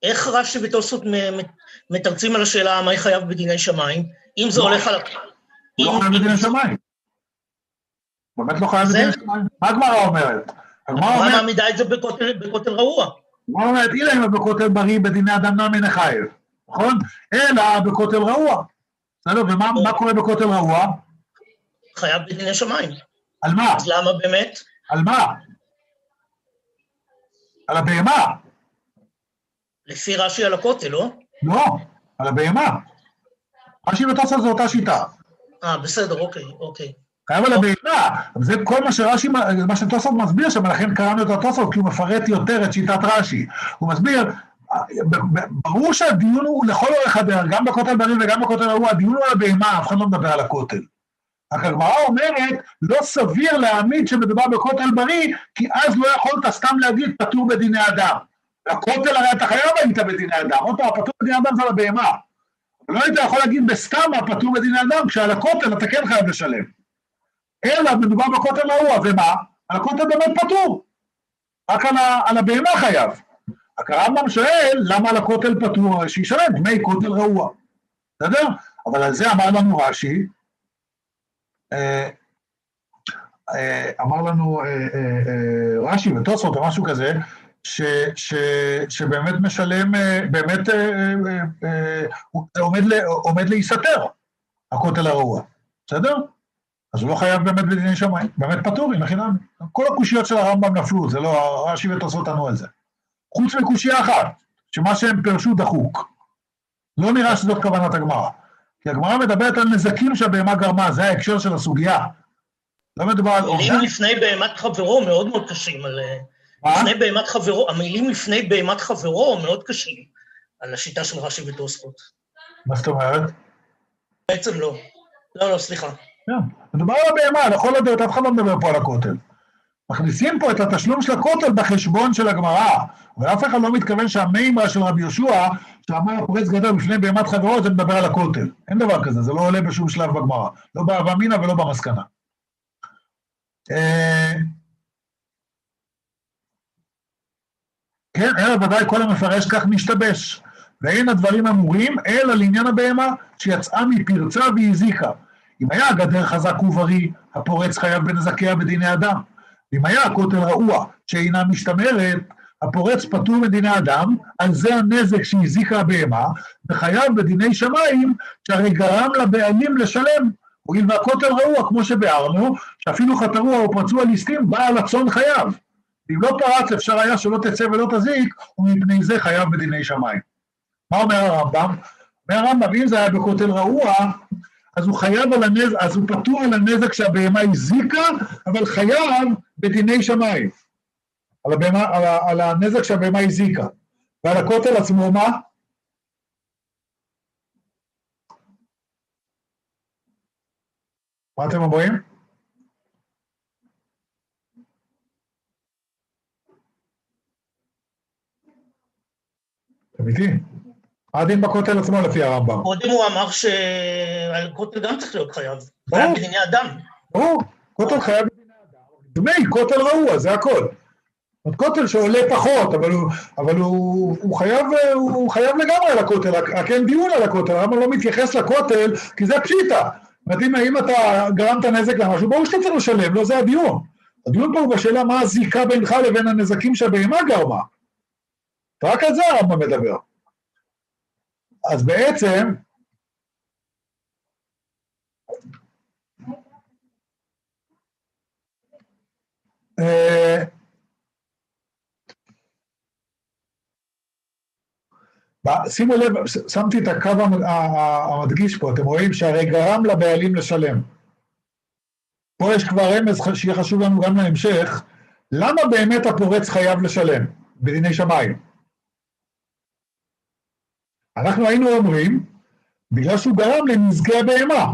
איך רש"י ותוספות מתרצים על השאלה מה היא חייב בדיני שמיים, אם זה הולך על... לא חייב בדיני שמיים. באמת לא חייב בדיני שמיים. מה הגמרא אומרת? הגמרא מעמידה את זה בכותל רעוע. הגמרא אומרת, אילא אם בכותל בריא בדיני אדם נמי נחייב, נכון? אלא בכותל רעוע. בסדר, ומה קורה בכותל רעוע? חייב בדיני שמיים. על מה? אז למה באמת? על מה? על הבהמה. לפי רש"י על הכותל, לא? לא, על הבהמה. רש"י ותוספות זו אותה שיטה. בסדר, אוקיי. חייב על הבהמה, זה כל מה שרש"י, מה שתוספות מסביר שם, לכן קראנו את התוספות, כי הוא מפרט יותר את שיטת רש"י. הוא מסביר, ברור שהדיון הוא לכל אורך הדרך, גם בכותל בריא וגם בכותל רעוע, הדיון הוא על הבהמה, אף אחד לא מדבר על הכותל. הגמרא אומרת, לא סביר להעמיד שמדובר בכותל בריא, כי אז לא יכולת סתם להגיד פטור בדיני אדם. הכותל הרי אתה חייב היית בדיני אדם, עוד פעם, פטור בדיני אדם זה על הבהמה. לא היית יכול להגיד בסתם הפטור בדיני אדם, כשעל הכותל אתה כן חייב לשלם. אלא מדובר בכותל רעוע, ומה? על הכותל באמת פטור. רק על הבהמה חייב. הרמב"ם שואל, למה על הכותל פטור? שישלם דמי כותל רעוע. בסדר? אבל על זה אמר לנו רש"י, אמר לנו רש"י ותוספות או משהו כזה, שבאמת משלם, באמת עומד להיסתר, הכותל הרעוע. בסדר? אז הוא לא חייב באמת בדיני שמיים, באמת פטור, הנה חינם. כל הקושיות של הרמב"ם נפלו, זה לא, רש"י ותוספות ענו על זה. חוץ מקושיה אחת, שמה שהם פרשו דחוק. לא נראה שזאת כוונת הגמרא. כי הגמרא מדברת על נזקים שהבהמה גרמה, זה ההקשר של הסוגיה. לא מדובר על... המילים לפני בהמת חברו מאוד מאוד קשים על... המילים לפני בהמת חברו מאוד קשים על השיטה של רש"י ותוספות. מה זאת אומרת? בעצם לא. לא, סליחה. מדובר על הבהמה, לכל הדעות, אף אחד לא מדבר פה על הכותל. מכניסים פה את התשלום של הכותל בחשבון של הגמרא, ואף אחד לא מתכוון שהמימרה של רבי יהושע, שאמר הפורץ גדול בפני בהמת חברו, זה מדבר על הכותל. אין דבר כזה, זה לא עולה בשום שלב בגמרא. לא בהווה אמינא ולא במסקנה. כן, אלא ודאי כל המפרש כך משתבש. ואין הדברים אמורים, אלא לעניין הבהמה שיצאה מפרצה והזיקה. אם היה הגדר חזק ובריא, הפורץ חייב בנזקיה בדיני אדם. אם היה הכותל רעוע, שאינה משתמרת, הפורץ פטור מדיני אדם, על זה הנזק שהזיקה הבהמה, וחייב בדיני שמיים, שהרי גרם לבעלים לשלם. הואיל והכותל רעוע, כמו שבארנו, שאפילו חתרו או פרצו על ליסטים, בעל הצאן חייב. אם לא פרץ, אפשר היה שלא תצא ולא תזיק, ומפני זה חייב בדיני שמיים. מה אומר הרמב"ם? אומר הרמב"ם, אם זה היה בכותל רעוע, אז הוא חייב על הנזק, אז הוא פטור על הנזק שהבהמה הזיקה, אבל חייב בדיני שמיים. על הנזק שהבהמה הזיקה. ועל הכותל עצמו מה? מה אתם אומרים? אמיתי? מה הדין בכותל עצמו לפי הרמב"ם? קודם הוא אמר שהכותל גם צריך להיות חייב. חייב בדיני אדם. ברור, כותל חייב בדיני אדם. דמי, כותל רעוע, זה הכל. כותל שעולה פחות, אבל הוא חייב לגמרי על הכותל, רק אין דיון על הכותל, הרמב"ם לא מתייחס לכותל, כי זה פשיטה. אם אתה גרמת נזק למשהו, ברור שאתה צריך לשלם, לא זה הדיון. הדיון פה הוא בשאלה מה הזיקה בינך לבין הנזקים שהבהמה גרמה. רק על זה הרמב"ם מדבר. אז בעצם, שימו לב, שמתי את הקו המדגיש פה, אתם רואים שהרי גרם לבעלים לשלם. פה יש כבר רמז שיהיה חשוב לנו גם להמשך, למה באמת הפורץ חייב לשלם בדיני שמיים? אנחנו היינו אומרים, בגלל שהוא גרם לנזקי הבהמה.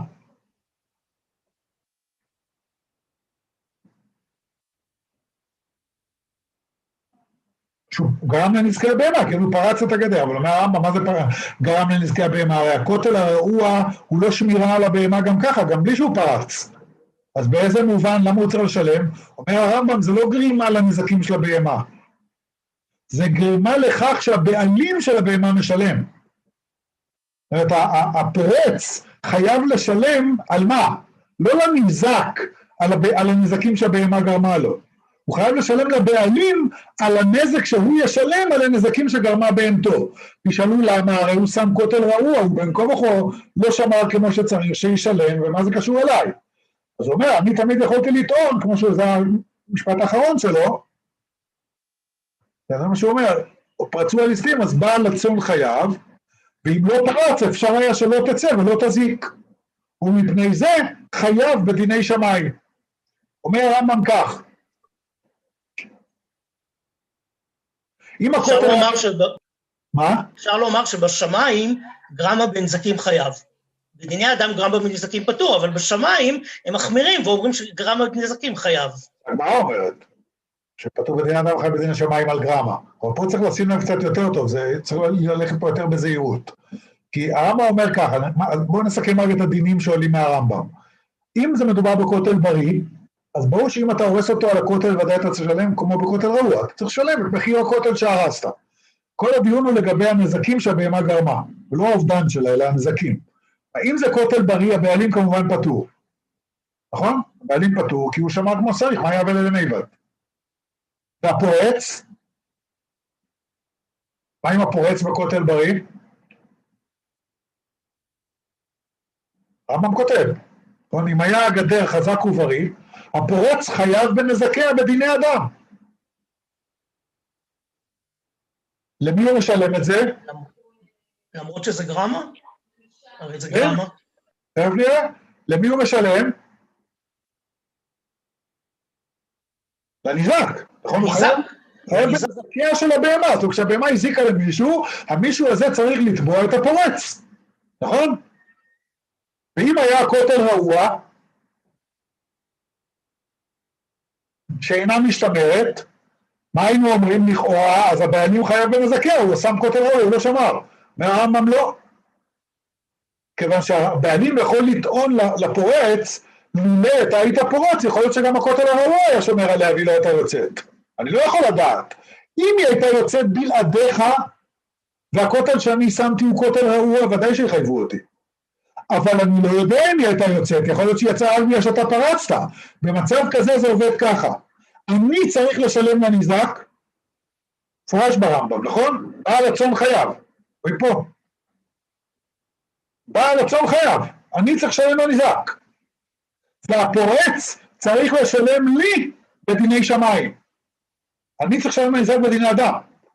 שהוא גרם לנזקי הבהמה, כי הוא פרץ את הגדר, אבל אומר הרמב"ם, מה זה גרם לנזקי הבהמה? הרי הכותל הרעוע הוא לא שמירה על הבהמה גם ככה, גם בלי שהוא פרץ. אז באיזה מובן, למה הוא צריך לשלם? אומר הרמב"ם, זה לא גרימה לנזקים של הבהמה. זה גרימה לכך שהבעלים של הבהמה משלם. זאת אומרת, הפורץ חייב לשלם על מה? לא לנזק, על הנזקים שהבהמה גרמה לו. הוא חייב לשלם לבעלים על הנזק שהוא ישלם על הנזקים שגרמה בהמתו. תשאלו למה, הרי הוא שם כותל רעוע, הוא בין כה וכה לא שמר כמו שצריך, שישלם, ומה זה קשור אליי? אז הוא אומר, אני תמיד יכולתי לטעון, כמו שזה המשפט האחרון שלו, זה מה שהוא אומר, פרצו הליסטים, אז בעל הצאן חייב, ואם לא פרץ, אפשר היה שלא תצא ולא תזיק. ומפני זה חייב בדיני שמיים. אומר הרמב"ם כך, אפשר לומר שבשמיים גרמה בנזקים חייב. בדיני אדם גרמה בנזקים פטור, אבל בשמיים הם מחמירים ואומרים שגרמה בנזקים חייב. מה אומרת? שפטור בדיני אדם חייב בדיני שמיים על גרמה. אבל פה צריך לשים להם קצת יותר טוב, זה צריך ללכת פה יותר בזהירות. כי הרמב"ם אומר ככה, בואו נסכם רק את הדינים שעולים מהרמב"ם. אם זה מדובר בכותל בריא, אז ברור שאם אתה הורס אותו על הכותל, ודאי אתה צריך לשלם כמו בכותל רעוע, אתה צריך לשלם את מחיר הכותל שהרסת. כל הדיון הוא לגבי הנזקים שהבהמה גרמה, ולא האובדן שלה, אלא הנזקים. אם זה כותל בריא, הבעלים כמובן פטור. נכון? הבעלים פטור, כי הוא שמע כמו צריך, מה יעבל אליהם איבד? והפורץ? מה עם הפורץ בכותל בריא? הרמב"ם כותב, אם היה הגדר חזק ובריא, הפורץ חייב בנזקיה בדיני אדם. למי הוא משלם את זה? למרות שזה גרמה? הרי זה גרמה. תכף נראה, למי הוא משלם? לנזק. נכון? חייב בנזקיה של הבהמה. זאת אומרת, כשהבהמה הזיקה למישהו, המישהו הזה צריך לתבוע את הפורץ. נכון? ואם היה הכותל רעוע, שאינה משתמרת, מה היינו אומרים לכאורה? אז הבעלים חייב בנזקיה, הוא שם כותל רעוע, הוא לא שמר. מהרמב"ם לא. כיוון שהבעלים יכול לטעון לפורץ, לולא אתה היית פורץ, יכול להיות שגם הכותל הרעוע היה שומר עליה והיא לא הייתה יוצאת. אני לא יכול לדעת. אם היא הייתה יוצאת בלעדיך, והכותל שאני שמתי הוא כותל רעוע, ודאי שיחייבו אותי. אבל אני לא יודע אם היא הייתה יוצאת, יכול להיות שהיא יצאה על מי שאתה פרצת. במצב כזה זה עובד ככה. אני צריך לשלם לנזק, פורש ברמב"ם, נכון? בעל הצאן חייב. רואים פה. בעל הצאן חייב. אני צריך לשלם לנזק. והפורץ צריך לשלם לי בדיני שמיים. אני צריך לשלם לנזק בדיני אדם.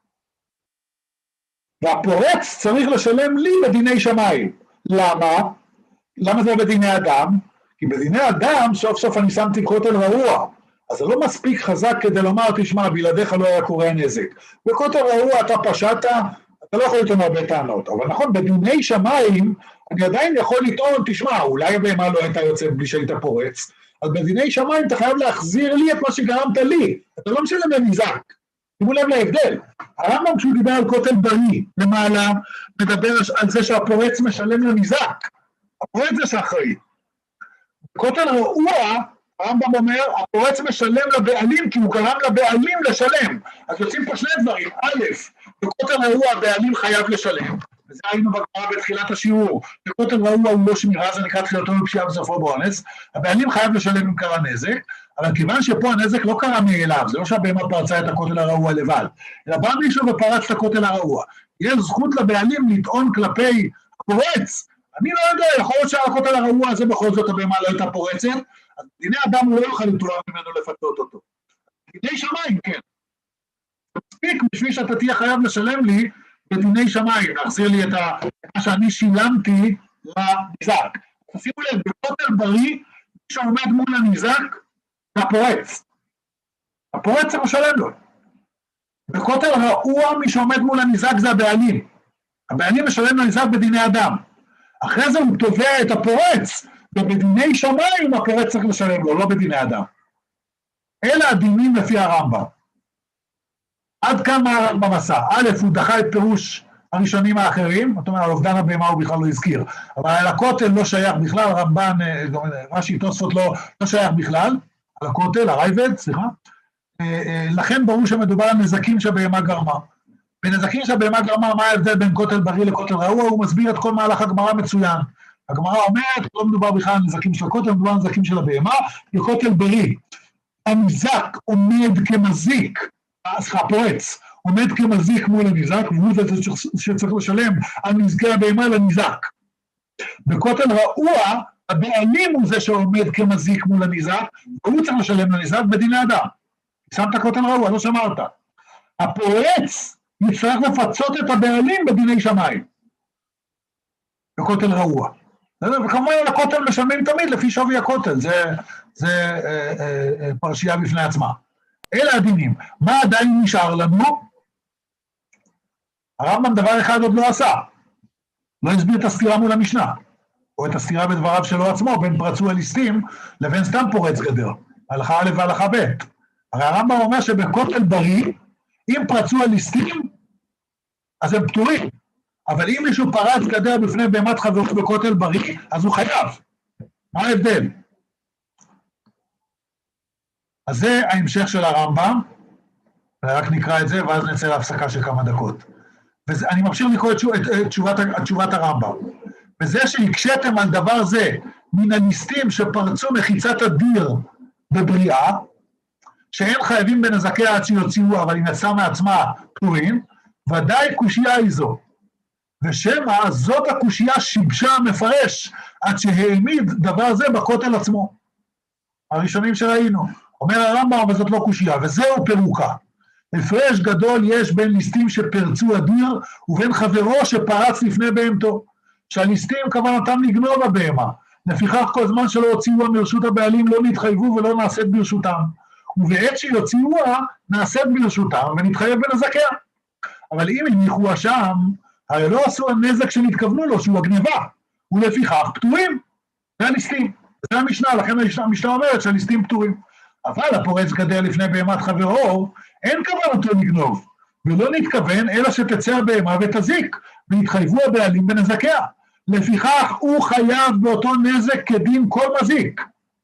והפורץ צריך לשלם לי בדיני שמיים. למה? למה זה בדיני אדם? כי בדיני אדם סוף סוף אני שמתי כותל רעוע. אז זה לא מספיק חזק כדי לומר, תשמע, בלעדיך לא היה קורה נזק. בכותל רעוע אתה פשעת, אתה לא יכול לטעון הרבה טענות. אבל נכון, בדיני שמיים, אני עדיין יכול לטעון, תשמע, אולי הבהמה לא הייתה יוצאת בלי שהיית פורץ, אז בדיני שמיים אתה חייב להחזיר לי את מה שגרמת לי. אתה לא משלם לנזק. שימו לב להבדל. הרמב"ם כשהוא דיבר על כותל בריא, למעלה, מדבר על זה שהפורץ משלם לנזק. הפורץ זה שאחראי. בכותל רעוע, הרמב"ם אומר, הפורץ משלם לבעלים, כי הוא גרם לבעלים לשלם. אז יוצאים פה שני דברים. א', בכותל רעוע הבעלים חייב לשלם. וזה היינו בגמרא בתחילת השיעור. בכותל רעוע הוא לא שמירה, זה נקרא תחילתו בפשיעה וסופו באונס. הבעלים חייב לשלם אם קרה נזק, אבל כיוון שפה הנזק לא קרה מאליו, זה לא שהבהמה פרצה את הכותל הרעוע לבד, אלא בא מישהו ופרץ את הכותל הרעוע. יש זכות לבעלים לטעון כלפי הפורץ. אני לא יודע, יכול להיות שהכותל הרעוע הזה בכל זאת הבהמה לא הייתה פורצת, אז דיני אדם לא יוכל לתבוע ממנו לפתות אותו. דיני שמיים, כן. מספיק בשביל שאתה תהיה חייב לשלם לי בדיני שמיים, להחזיר לי את מה שאני שילמתי לנזק. תשימו לב, בכותל בריא, מי שעומד מול הנזק, זה הפורץ. הפורץ זה משלם לו. בכותל רעוע, מי שעומד מול הנזק זה הבעלים. הבעלים משלם לנזק בדיני אדם. אחרי זה הוא תובע את הפורץ, ובדיני שמיים הפורץ צריך לשלם לו, לא בדיני אדם. אלה הדינים לפי הרמב"ם. עד כמה הרמב"ם עשה? א', הוא דחה את פירוש הראשונים האחרים, זאת אומרת, על אובדן הבהמה הוא בכלל לא הזכיר, אבל על הכותל לא שייך בכלל, רמב"ן, רש"י תוספות לא שייך בכלל, על הכותל, הרייבד, סליחה, לכן ברור שמדובר על נזקים שהבהמה גרמה. בנזקים שהבהמה גרמה, מה ההבדל בין כותל בריא לכותל רעוע? הוא מסביר את כל מהלך הגמרא מצוין. הגמרא אומרת, לא מדובר בכלל על נזקים של הכותל, מדובר על נזקים של הבהמה, לכותל בריא. הניזק עומד כמזיק, הפורץ, עומד כמזיק מול הניזק, והוא זה שצריך לשלם על נזקי הבהמה לניזק. בכותל רעוע, הבעלים הוא זה שעומד כמזיק מול הניזק, והוא צריך לשלם לניזק בדיני אדם. שמת כותל רעוע, לא שמרת. הפורץ יצטרך לפצות את הבעלים בדיני שמיים. בכותל רעוע. וכמובן הכותל משלמים תמיד לפי שווי הכותל, זה פרשייה בפני עצמה. אלה הדינים. מה עדיין נשאר לנו? הרמב"ם דבר אחד עוד לא עשה. לא הסביר את הסתירה מול המשנה, או את הסתירה בדבריו שלו עצמו, בין פרצו הליסטים לבין סתם פורץ גדר, הלכה א' והלכה ב'. הרי הרמב"ם אומר שבכותל בריא, אם פרצו הליסטים, אז הם פטורים. אבל אם מישהו פרץ גדר בפני בהמת חברו בכותל בריא, אז הוא חייב. מה ההבדל? אז זה ההמשך של הרמב"ם, רק נקרא את זה, ואז נצא להפסקה של כמה דקות. ואני ממשיך לקרוא את תשובת הרמב"ם. וזה שהקשתם על דבר זה, מן הליסטים שפרצו מחיצת הדיר בבריאה, שאין חייבים בנזקיה עד שיוציאו, אבל היא נצאה מעצמה פטורים, ודאי קושייה היא זו. ושמה זאת הקושייה שיבשה המפרש, עד שהעמיד דבר זה בכותל עצמו. הראשונים שראינו. אומר הרמב"ם, אבל זאת לא קושייה, וזהו פירוקה. הפרש גדול יש בין ליסטים שפרצו הדיר, ובין חברו שפרץ לפני בהמתו. שהליסטים כוונתם לגנוב הבהמה. לפיכך כל זמן שלא הוציאוה מרשות הבעלים לא נתחייבו ולא נעשית ברשותם. ובעת שיוציאוה נעשית ברשותם ונתחייב בנזקיה. אבל אם הניחוה שם, הרי לא עשו הנזק שנתכוונו לו, שהוא הגניבה, ולפיכך פטורים. זה הליסטים. זה המשנה, לכן המשנה אומרת שהליסטים פטורים. אבל הפורץ גדר לפני בהמת חברו, אין כוונתו לגנוב, ולא נתכוון אלא שתצא הבהמה ותזיק, ויתחייבו הבעלים בנזקיה. לפיכך הוא חייב באותו נזק כדין כל מזיק.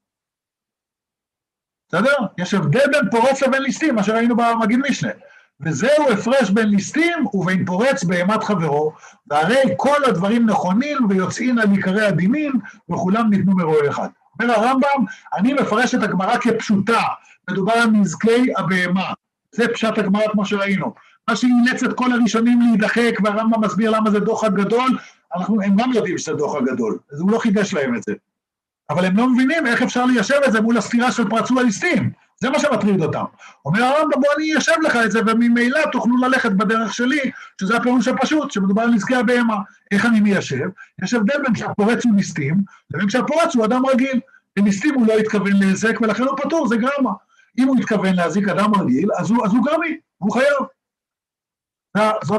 בסדר? יש הבדל בין פורץ לבין ליסטים, מה שראינו במגיד משנה. וזהו הפרש בין ליסטים ובין פורץ בהמת חברו, והרי כל הדברים נכונים ויוצאים על עיקרי הדינים, וכולם ניתנו מרועה אחד. אומר הרמב"ם, אני מפרש את הגמרא כפשוטה, מדובר על נזקי הבהמה. זה פשט הגמרא כמו שראינו. מה שאילץ את כל הראשונים להידחק, והרמב"ם מסביר למה זה דוח הגדול, הם גם יודעים שזה דוח הגדול, אז הוא לא חידש להם את זה. אבל הם לא מבינים איך אפשר ליישב את זה מול הסתירה של פרצו הליסטים. זה מה שמטריד אותם. אומר הרמב"ם, בוא אני איישב לך את זה, וממילא תוכלו ללכת בדרך שלי, שזה הפירוש הפשוט, שמדובר על נזקי הבהמה. איך אני מיישב? יש הבדל בין שהפורץ הוא ליסטים, לבין שהפורץ הוא אדם רגיל. בליסטים הוא לא התכוון להזק, ולכן הוא פטור, זה גרמה. אם הוא התכוון להזיק אדם רגיל, אז הוא גרמי, הוא חייב. זאת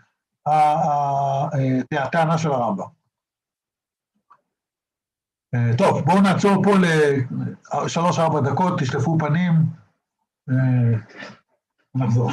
הטענה של הרמב"ם. טוב, בואו נעצור פה ל3-4 דקות, תשלפו פנים, נחזור.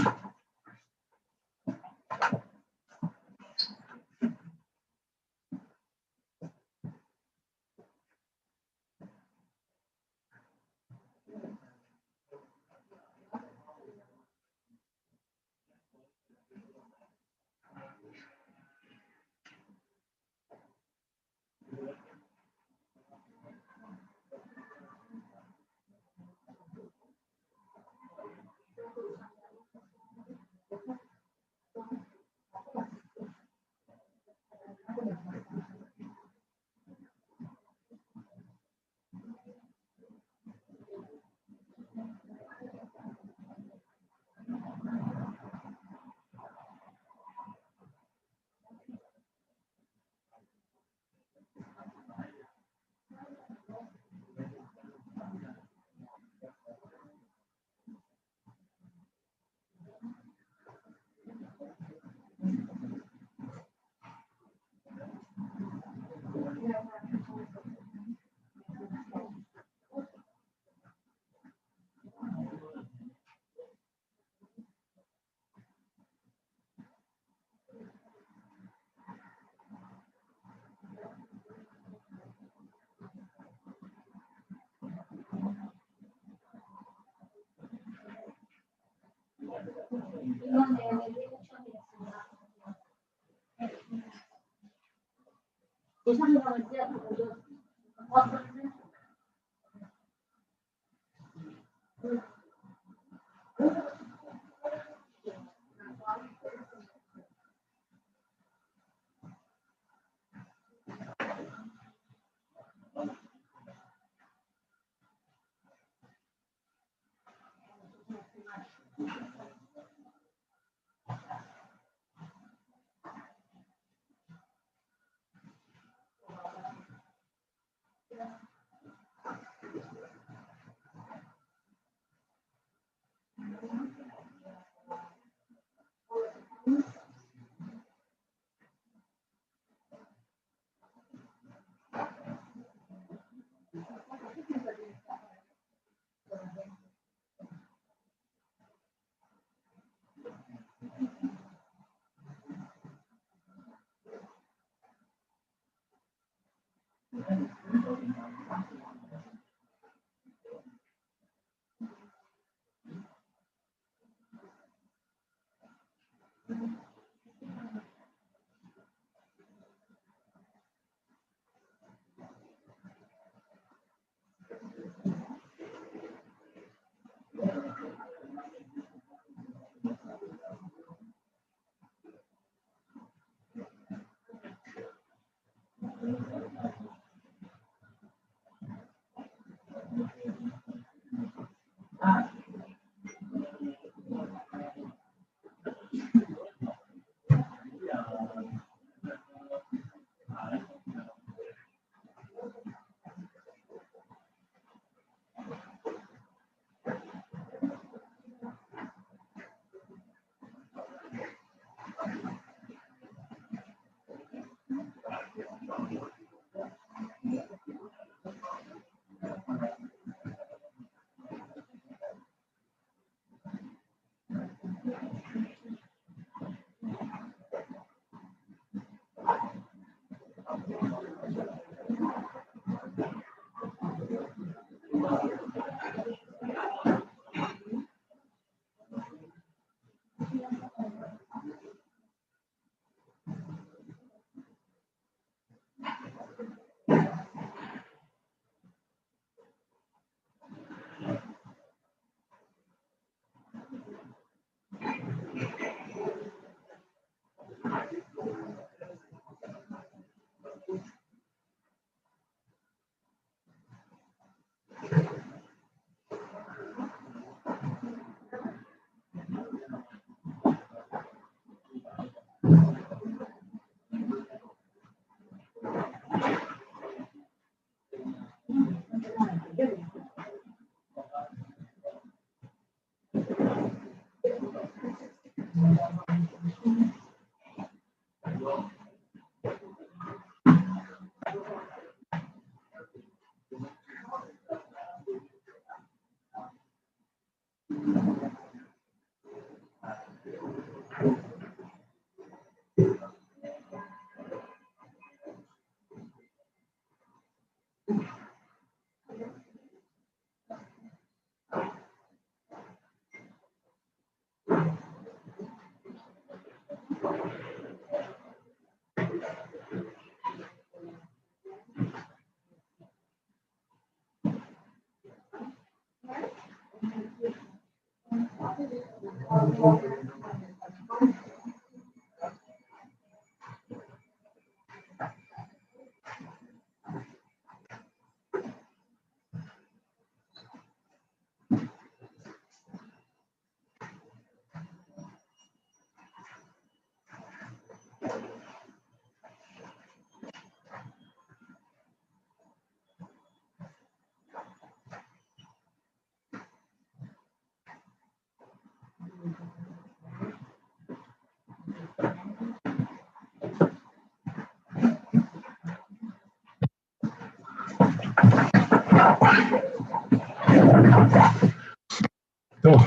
טוב.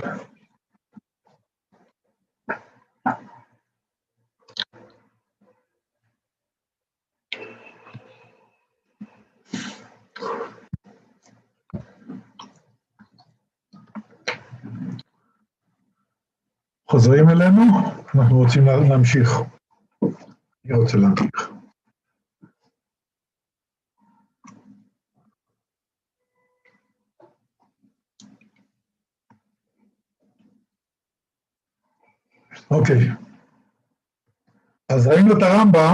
חוזרים אלינו, אנחנו רוצים להמשיך. אני רוצה להמשיך. אוקיי. אז ראינו את הרמב"ם.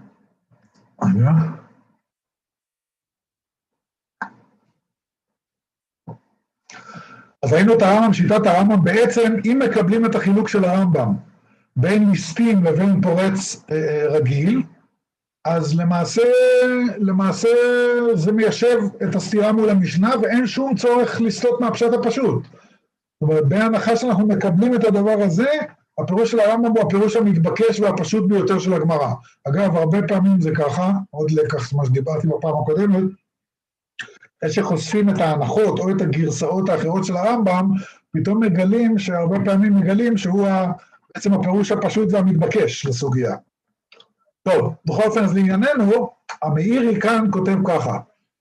אז ראינו את הרמב"ם, שיטת הרמב"ם, בעצם אם מקבלים את החילוק של הרמב"ם בין ליסטים לבין פורץ רגיל, אז למעשה זה מיישב את הסתירה מול המשנה, ואין שום צורך לסטות מהפשט הפשוט. זאת אומרת, בהנחה שאנחנו מקבלים את הדבר הזה, הפירוש של הרמב"ם הוא הפירוש המתבקש והפשוט ביותר של הגמרא. אגב, הרבה פעמים זה ככה, עוד לקח מה שדיברתי בפעם הקודמת, שחושפים את ההנחות או את הגרסאות האחרות של הרמב"ם, פתאום מגלים שהרבה פעמים מגלים שהוא בעצם הפירוש הפשוט והמתבקש לסוגיה. טוב, בכל אופן, אז לענייננו, המאירי כאן כותב ככה.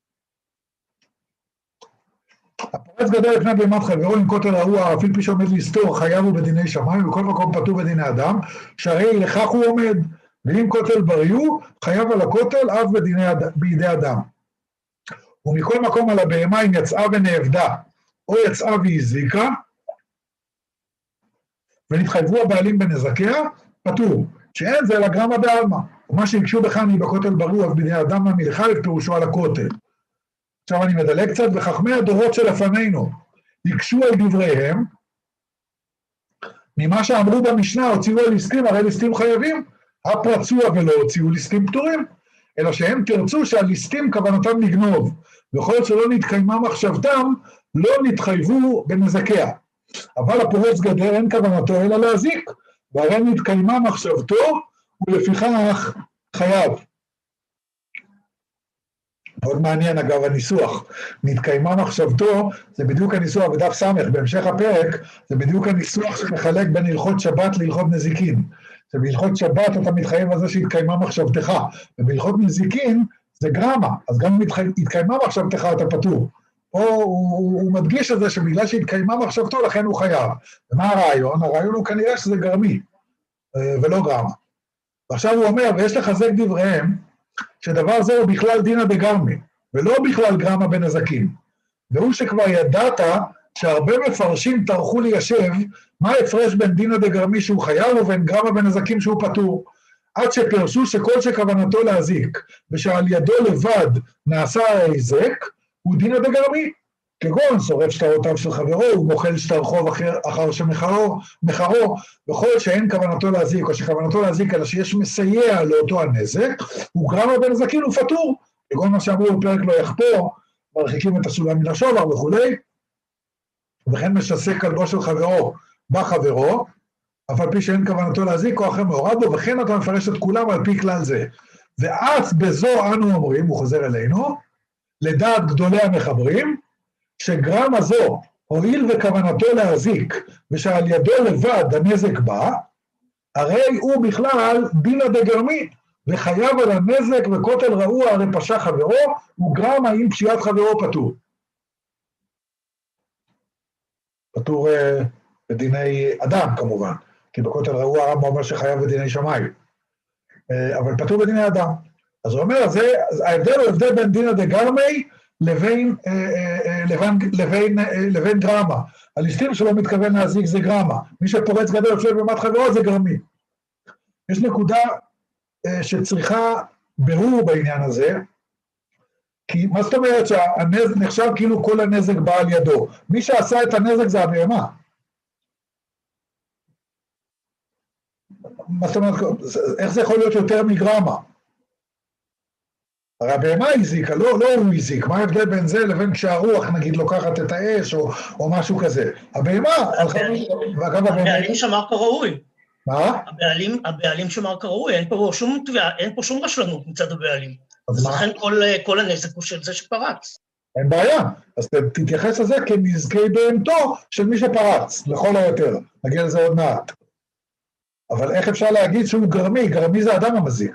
הפורץ גדל לפני בהמת חברו עם כותל רעוע, אפילו פי שעומד להסתור, חייב הוא בדיני שמיים, וכל מקום פטור בדיני אדם, שהרי לכך הוא עומד, ואם כותל בריאו, חייב על הכותל אף בידי אדם. ומכל מקום על הבהמה אם יצאה ונאבדה, או יצאה והזיקה, ונתחייבו הבעלים בנזקיה, פטור, שאין זה אלא גרמה בעלמא, ומה שהקשו בחני בכותל בריאו אף בידי אדם מהמלכה פירושו על הכותל. עכשיו אני מדלג קצת, וחכמי הדורות שלפנינו יקשו על דבריהם, ממה שאמרו במשנה, הוציאו על ליסטים, הרי ליסטים חייבים, הפרצוע ולא הוציאו ליסטים פטורים, אלא שהם תרצו שהליסטים כוונתם לגנוב, וכל עוד שלא נתקיימה מחשבתם, לא נתחייבו בנזקיה. אבל הפורץ גדר אין כוונתו אלא להזיק, והרי נתקיימה מחשבתו, ולפיכך חייב. מאוד מעניין אגב הניסוח, נתקיימה מחשבתו, זה בדיוק הניסוח בדף סמך, בהמשך הפרק, זה בדיוק הניסוח שמחלק בין הלכות שבת להלכות נזיקין. שבהלכות שבת אתה מתחייב על זה שהתקיימה מחשבתך, ובהלכות נזיקין זה גרמה, אז גם אם התקיימה מחשבתך אתה פטור. פה הוא מדגיש את זה שבגלל שהתקיימה מחשבתו לכן הוא חייב. ומה הרעיון? הרעיון הוא כנראה שזה גרמי, ולא גרמה. ועכשיו הוא אומר, ויש לחזק דבריהם, שדבר זה הוא בכלל דינא דגרמי, ולא בכלל גרמה בנזקים. והוא שכבר ידעת שהרבה מפרשים טרחו ליישב מה ההפרש בין דינא דגרמי שהוא חייב ובין גרמה בנזקים שהוא פטור, עד שפרשו שכל שכוונתו להזיק, ושעל ידו לבד נעשה ההיזק, הוא דינא דגרמי. כגון שורף שטרותיו של חברו, הוא מוכל שטר חוב אחר שמחרו, וכל שאין כוונתו להזיק, או שכוונתו להזיק, אלא שיש מסייע לאותו הנזק, הוא גרמה בנזקים הוא פטור. כגון מה שאמרו בפרק לא יחפור, מרחיקים את הסולם מן השובר וכולי, וכן משסה כלבו של חברו בחברו, אף על פי שאין כוונתו להזיק, או אחר מעורב בו, וכן אתה מפרש את כולם על פי כלל זה. ואז בזו אנו אומרים, הוא חוזר אלינו, לדעת גדולי המחברים, שגרמה זו, הועיל וכוונתו להזיק, ושעל ידו לבד הנזק בא, הרי הוא בכלל דינא דגרמי, וחייב על הנזק וכותל רעוע הרי פשע חברו, הוא גרמה עם פשיעת חברו פטור. פטור בדיני אדם כמובן, כי בכותל רעוע הרמב"ם אומר שחייב בדיני שמיים, אבל פטור בדיני אדם. אז הוא אומר, ההבדל הוא הבדל בין דינא דגרמי, לבין גרמה. הליסטים שלא מתכוון להזיק זה גרמה. מי שפורץ גדול לפני בהמת חברו זה גרמי. יש נקודה שצריכה ברור בעניין הזה, כי מה זאת אומרת שהנזק נחשב כאילו כל הנזק בא על ידו. מי שעשה את הנזק זה הבהמה. מה זאת אומרת, איך זה יכול להיות יותר מגרמה? הרי הבהמה הזיקה, לא הוא הזיק, מה ההבדל בין זה לבין כשהרוח נגיד לוקחת את האש או משהו כזה? הבהמה, הבעלים שמר כראוי. מה? הבעלים שמר כראוי, אין פה שום רשלנות מצד הבעלים. אז לכן כל הנזק הוא של זה שפרץ. אין בעיה, אז תתייחס לזה כנזקי בהמתו של מי שפרץ, לכל היותר, נגיע לזה עוד מעט. אבל איך אפשר להגיד שהוא גרמי? גרמי זה אדם המזיק.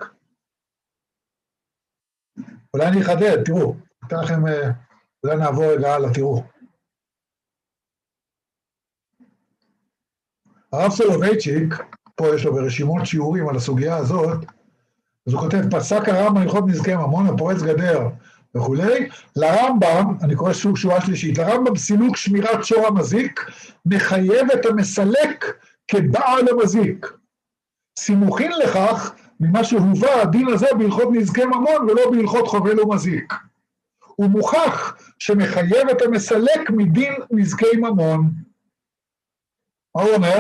אולי אני אחדד, תראו, אתן לכם, אולי נעבור רגע הלאה, תראו. הרב סולובייצ'יק, פה יש לו ברשימות שיעורים על הסוגיה הזאת, אז הוא כותב, פסק הרמב"ם הלכות נזקי ממון, הפורץ גדר וכולי, לרמב"ם, אני קורא שורה שלישית, לרמב"ם סילוק שמירת שור המזיק, מחייב את המסלק כבעל המזיק. סימוכין לכך, ממה שהובא הדין הזה בהלכות נזקי ממון, ולא בהלכות חובל ומזיק. הוא מוכח שמחייב את המסלק מדין נזקי ממון. מה הוא אומר?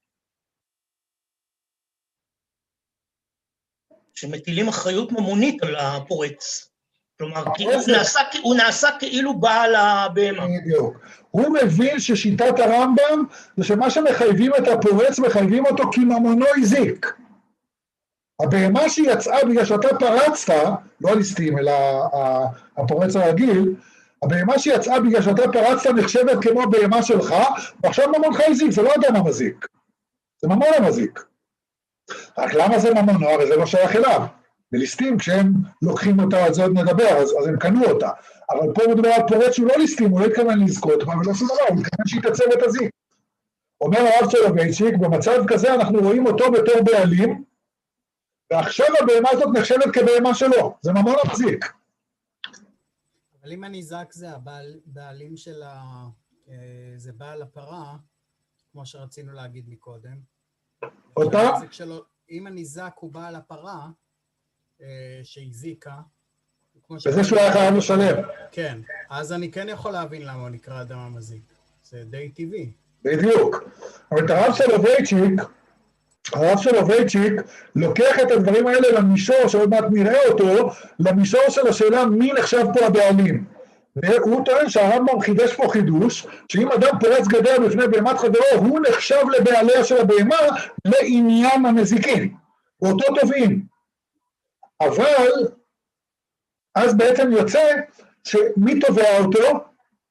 שמטילים אחריות ממונית על הפורץ. כלומר, הוא נעשה כאילו בעל הבהמה. בדיוק. הוא מבין ששיטת הרמב"ם, זה שמה שמחייבים את הפורץ, מחייבים אותו כי ממונו הזיק. הבהמה שיצאה בגלל שאתה פרצת, לא הליסטים, אלא הפורץ הרגיל, הבהמה שיצאה בגלל שאתה פרצת נחשבת כמו בהמה שלך, ועכשיו ממונך הזיק, זה לא אדם המזיק, זה ממון המזיק. רק למה זה ממונו? הרי זה לא שייך אליו. בליסטים, כשהם לוקחים אותה, על זה עוד נדבר, אז הם קנו אותה. אבל פה מדובר על פורץ שהוא לא ליסטים, הוא לא התכוון לזכות, אבל לא שום דבר, הוא התכוון שיתעצב את הזיק. אומר הרב סולובייצ'יק, במצב כזה אנחנו רואים אותו בתור בעלים, ועכשיו הבהמה הזאת נחשבת כבהמה שלו, זה ממון המזיק. אבל אם הניזק זה הבעלים של זה בעל הפרה, כמו שרצינו להגיד מקודם. אותה? אם הניזק הוא בעל הפרה, שהזיקה, וזה שהוא היה חייב לשלם. כן, אז אני כן יכול להבין למה הוא נקרא אדם המזיק. זה די טבעי. בדיוק. אבל הרב סולובייצ'יק לוקח את הדברים האלה למישור, שעוד מעט נראה אותו, למישור של השאלה מי נחשב פה הבעלים. והוא טוען שהרמב"ם חידש פה חידוש, שאם אדם פורץ גדר בפני בהמת חברו, הוא נחשב לבעליה של הבהמה לעניין הנזיקין. ואותו תובעים. אבל אז בעצם יוצא שמי תובע אותו?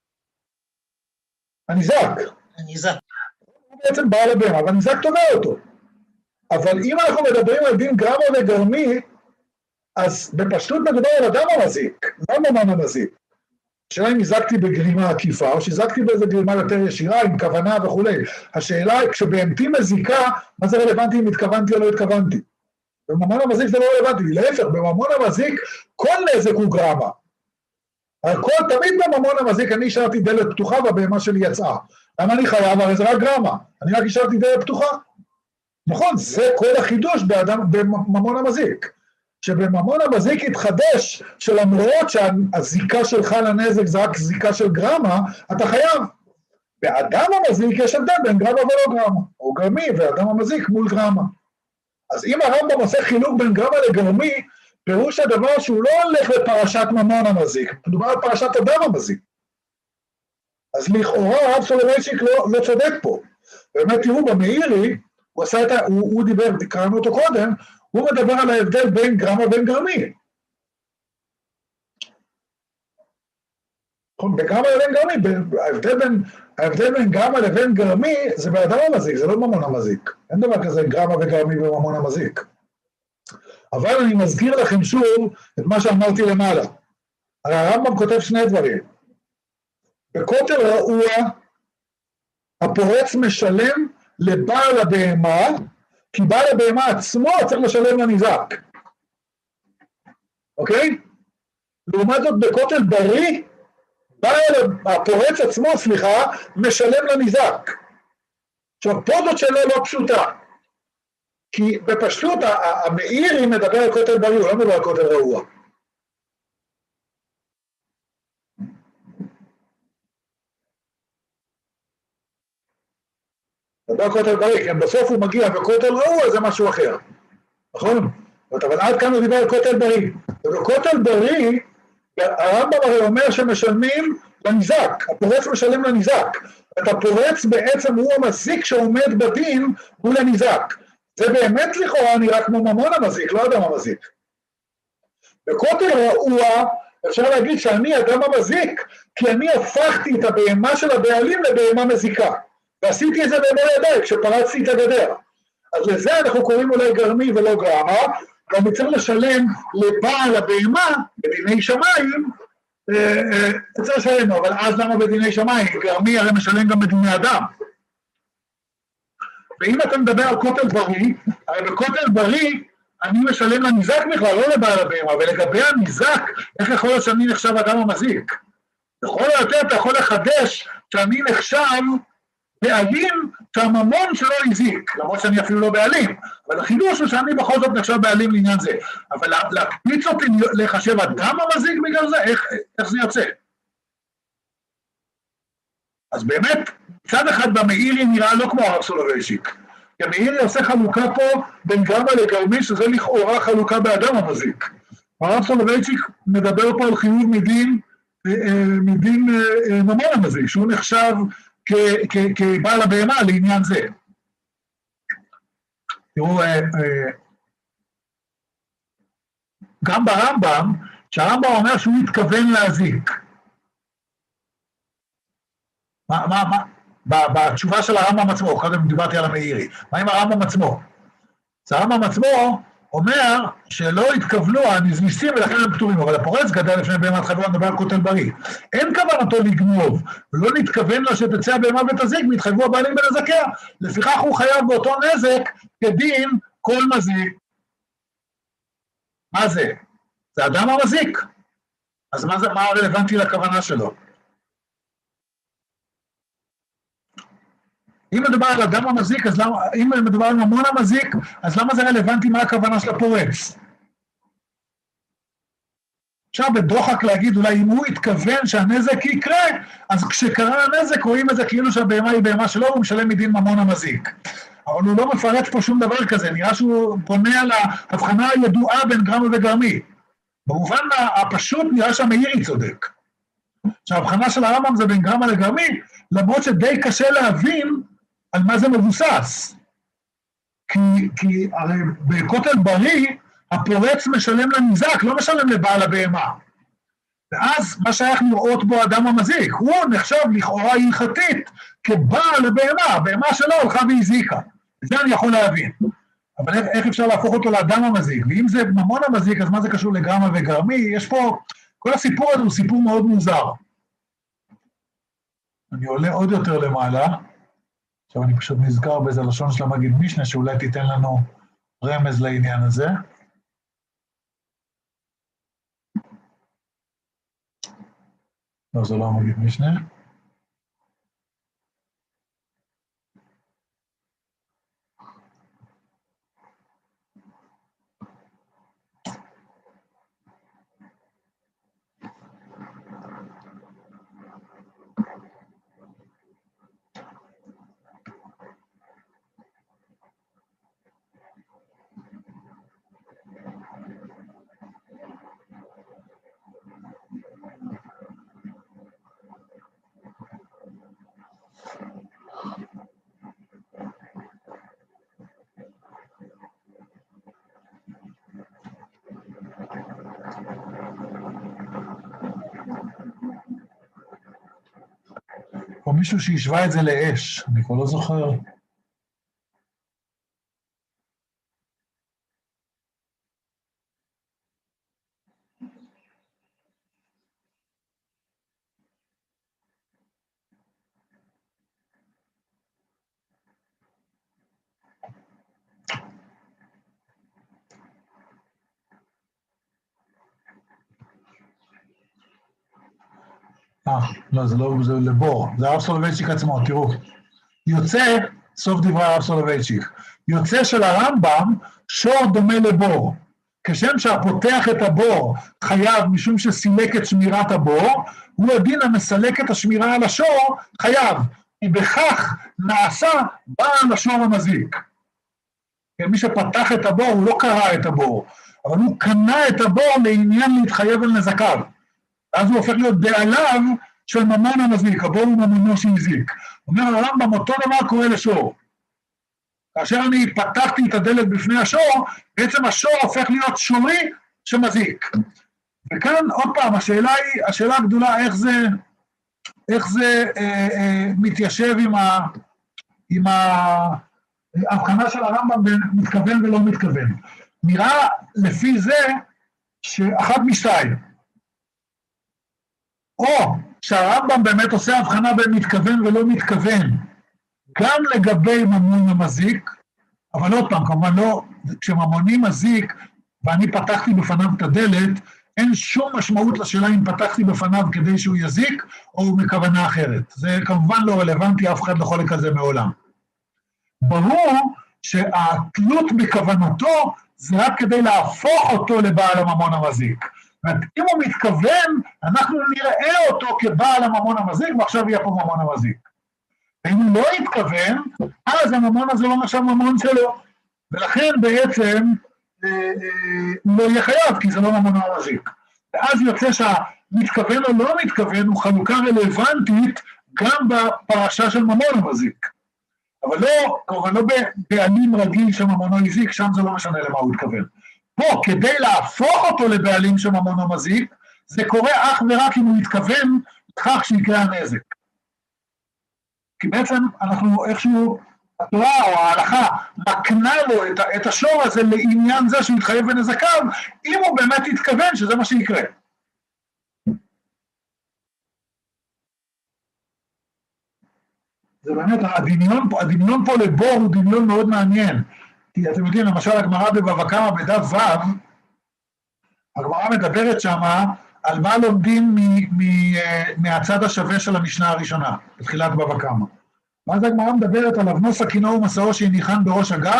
הניזק. הוא בעצם בעל הבהמה, אבל הניזק תובע אותו. אבל אם אנחנו מדברים על דין גרמה וגרמי, אז בפשטות מדובר על אדם המזיק, לא ממון המזיק. השאלה אם הזקתי בגרימה עקיפה, או שהזקתי באיזה גרימה יותר ישירה, עם כוונה וכולי. השאלה היא, כשבהמתי מזיקה, מה זה רלוונטי אם התכוונתי או לא התכוונתי? בממון המזיק זה לא רלוונטי, להפך, בממון המזיק כל נזק הוא גרמה. תמיד בממון המזיק אני השארתי דלת פתוחה והבהמה שלי יצאה. למה אני חייב? הרי זה רק גרמה, אני רק השארתי דלת פתוחה. נכון, זה כל החידוש בממון המזיק. שבממון המזיק התחדש שלמרות שהזיקה שלך לנזק זה רק זיקה של גרמה, אתה חייב. באדם המזיק יש הבדל בין גרמה ולא גרמה, או גרמי ואדם המזיק מול גרמה. אז אם הרמב"ם עושה חילוק בין גרמה לגרמי, פירוש הדבר שהוא לא הולך לפרשת ממון המזיק, מדובר על פרשת אדם המזיק. אז לכאורה הרב סולובייצ'יק לא צודק פה. באמת תראו במאירי, הוא דיבר, קראנו אותו קודם, הוא מדבר על ההבדל בין גרמה ובין גרמי. בגרמה לבין גרמי, ההבדל בין גרמה לבין גרמי זה באדם המזיק, זה לא ממון המזיק. אין דבר כזה גרמה וגרמי בממון המזיק. אבל אני מזכיר לכם שוב את מה שאמרתי למעלה. הרי הרמב"ם כותב שני דברים. בכותל רעוע, הפורץ משלם לבעל הבהמה, כי בעל הבהמה עצמו צריך לשלם לניזק. אוקיי? לעומת זאת בכותל בריא, הפורץ עצמו, משלם לניזק. עכשיו, פה זאת שאלה לא פשוטה. כי בפשטות, המאירי מדבר על כותל בריא, הוא לא מדבר על כותל רעוע. מדבר כותל בריא, כי בסוף הוא מגיע בכותל רעוע, זה משהו אחר. נכון? אבל עד כאן הוא דיבר על כותל בריא. ובכותל בריא, הרמב"ם הרי אומר שמשלמים לניזק, הפורץ משלם לניזק. את הפורץ בעצם הוא המזיק שעומד בדין מול הניזק. זה באמת לכאורה נראה כמו ממון המזיק, לא אדם המזיק. בכותל רעוע אפשר להגיד שאני אדם המזיק, כי אני הפכתי את הבהמה של הבעלים לבהמה מזיקה. ועשיתי את זה במו ידיי כשפרצתי את הגדר. אז לזה אנחנו קוראים אולי גרמי ולא גרמה, ואני צריך לשלם לבעל הבהמה בדיני שמיים, צריך לשלם, אבל אז למה בדיני שמיים? גרמי הרי משלם גם בדיני אדם. ואם אתה מדבר על כותל בריא, הרי בכותל בריא אני משלם לניזק בכלל, לא לבעל הבהמה, ולגבי הניזק, איך יכול להיות שאני נחשב אדם המזיק? לכל היותר אתה יכול לחדש שאני נחשב בעלים שהממון שלו הזיק, למרות שאני אפילו לא בעלים, אבל החידוש הוא שאני בכל זאת נחשב בעלים לעניין זה, אבל להקפיץ אותי לחשב אדם המזיק בגלל זה, איך זה יוצא? אז באמת, צד אחד במאירי נראה לא כמו הרב סולובייצ'יק, כי המאירי עושה חלוקה פה בין גרמה לגרמי, שזה לכאורה חלוקה באדם המזיק. הרב סולובייצ'יק מדבר פה על חיוב מדין ממון המזיק, שהוא נחשב כבעל הבהמה לעניין זה. תראו, גם ברמב"ם, שהרמב"ם אומר שהוא התכוון להזיק. בתשובה של הרמב"ם עצמו, קודם דיברתי על המאירי, מה עם הרמב"ם עצמו? אז הרמב"ם עצמו אומר שלא התכוונו הנזניסים ולכן הם פטורים, אבל הפורץ גדל לפני בהמת חברו, נדבר על כותל בריא. אין כוונתו לגנוב, ולא נתכוון לה שתצא הבהמה ותזיק, והתחייבו הבעלים בנזקיה. לפיכך הוא חייב באותו נזק כדין כל מזיק. מה זה? זה אדם המזיק. אז מה הרלוונטי לכוונה שלו? אם מדובר על אדם המזיק, אז למה, אם מדובר על ממון המזיק, אז למה זה רלוונטי מה הכוונה של הפורץ? אפשר בדוחק להגיד, אולי אם הוא התכוון שהנזק יקרה, אז כשקרה הנזק רואים את זה כאילו שהבהמה היא בהמה שלו, הוא משלם מדין ממון המזיק. אבל הוא לא מפרט פה שום דבר כזה, נראה שהוא פונה על ההבחנה הידועה בין גרמה וגרמי. במובן הפשוט נראה שהמאירי צודק. שההבחנה של הרמב"ם זה בין גרמה לגרמי, למרות שדי קשה להבין על מה זה מבוסס. כי הרי בכותל בריא, הפורץ משלם לניזק, לא משלם לבעל הבהמה. ואז מה שייך לראות בו אדם המזיק, הוא נחשב לכאורה הלכתית כבעל הבהמה, הבהמה שלו הלכה והזיקה. את זה אני יכול להבין. אבל איך אפשר להפוך אותו לאדם המזיק? ואם זה ממון המזיק, אז מה זה קשור לגרמה וגרמי? יש פה, כל הסיפור הזה הוא סיפור מאוד מוזר. אני עולה עוד יותר למעלה, עכשיו אני פשוט נזכר באיזה לשון של המגיד משנה, שאולי תיתן לנו רמז לעניין הזה. לא, זה לא המגיד משנה. או מישהו שישווה את זה לאש, אני כבר לא זוכר. לא, זה לא, זה לבור, זה הרב סולובייצ'יק עצמו, תראו. יוצא, סוף דברי הרב סולובייצ'יק, יוצא של הרמב"ם, שור דומה לבור. כשם שהפותח את הבור חייב משום שסילק את שמירת הבור, הוא הדין המסלק את השמירה על השור חייב, כי בכך נעשה בעל השור המזיק. מי שפתח את הבור הוא לא קרא את הבור, אבל הוא קנה את הבור לעניין להתחייב על נזקיו. אז הוא הופך להיות בעליו של ממון המזיק, הבור הוא ממונו שהזיק. אומר הרמב"ם, אותו דבר קורה לשור. כאשר אני פתחתי את הדלת בפני השור, בעצם השור הופך להיות שורי שמזיק. וכאן עוד פעם, השאלה הגדולה, איך זה מתיישב עם ההבחנה של הרמב"ם בין מתכוון ולא מתכוון. נראה לפי זה שאחת משתיים. או שהרמב"ם באמת עושה הבחנה בין מתכוון ולא מתכוון, גם לגבי ממון המזיק, אבל עוד פעם, כמובן לא, כשממוני מזיק, ואני פתחתי בפניו את הדלת, אין שום משמעות לשאלה אם פתחתי בפניו כדי שהוא יזיק, או מכוונה אחרת. זה כמובן לא רלוונטי, אף אחד לא חולק על זה מעולם. ברור שהתלות בכוונתו, זה רק כדי להפוך אותו לבעל הממון המזיק. אם הוא מתכוון, אנחנו נראה אותו כבעל הממון המזיק, ועכשיו יהיה פה ממון המזיק. ואם הוא לא יתכוון, אז הממון הזה לא נחשב ממון שלו. ולכן בעצם הוא לא יהיה חייב, כי זה לא ממון המזיק. ואז יוצא שהמתכוון או לא מתכוון, הוא חלוקה רלוונטית גם בפרשה של ממון המזיק. אבל לא, כמובן לא בבעלים רגיל שממונו הזיק, שם זה לא משנה למה הוא התכוון. פה, כדי להפוך אותו לבעלים של ממונו מזיק, זה קורה אך ורק אם הוא יתכוון לכך שיקרה הנזק. כי בעצם אנחנו איכשהו, התורה או ההלכה מקנה לו את השור הזה לעניין זה שהוא יתחייב בנזקיו, אם הוא באמת יתכוון שזה מה שיקרה. זה באמת, הדמיון פה לבור הוא דמיון מאוד מעניין. כי אתם יודעים, למשל הגמרא בבבא קמא בדף ו', הגמרא מדברת שמה על מה לומדים מהצד השווה של המשנה הראשונה, בתחילת בבא קמא. ואז הגמרא מדברת על אבנו סכינו ומסעו שהניחן בראש הגג,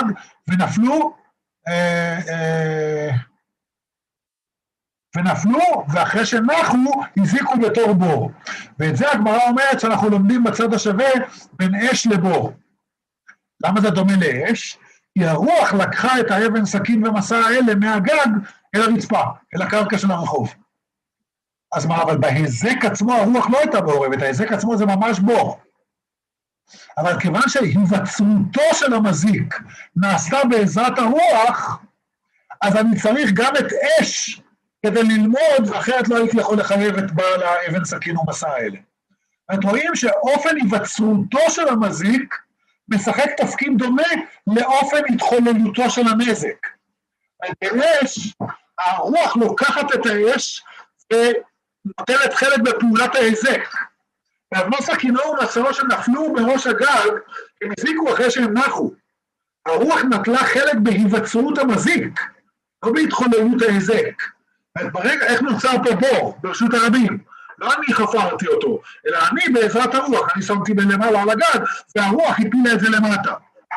ונפלו, ואחרי שנחו, הזיקו בתור בור. ואת זה הגמרא אומרת שאנחנו לומדים בצד השווה בין אש לבור. למה זה דומה לאש? כי הרוח לקחה את האבן סכין ומסע האלה מהגג אל הרצפה, אל הקרקע של הרחוב. אז מה, אבל בהיזק עצמו הרוח לא הייתה מעורבת, ההיזק עצמו זה ממש בור. אבל כיוון שהיווצרותו של המזיק נעשתה בעזרת הרוח, אז אני צריך גם את אש כדי ללמוד, ואחרת לא הייתי יכול לחייב את בעל האבן סכין ומסע האלה. ואתם רואים שאופן היווצרותו של המזיק משחק תפקיד דומה לאופן התחוללותו של הנזק. באש, הרוח לוקחת את האש ונוטלת חלק בפעולת ההיזק. ואבנו סכינו ומסעו שנפלו בראש הגג, הם הזיקו אחרי שהם נחו. הרוח נטלה חלק בהיווצרות המזיק, לא בהתחוללות ההיזק. ברגע, איך נוצר פה בור, ברשות הרבים? לא אני חפרתי אותו, אלא אני בעזרת הרוח, אני שמתי בלמעלה על הגג, והרוח הפילה את זה למטה.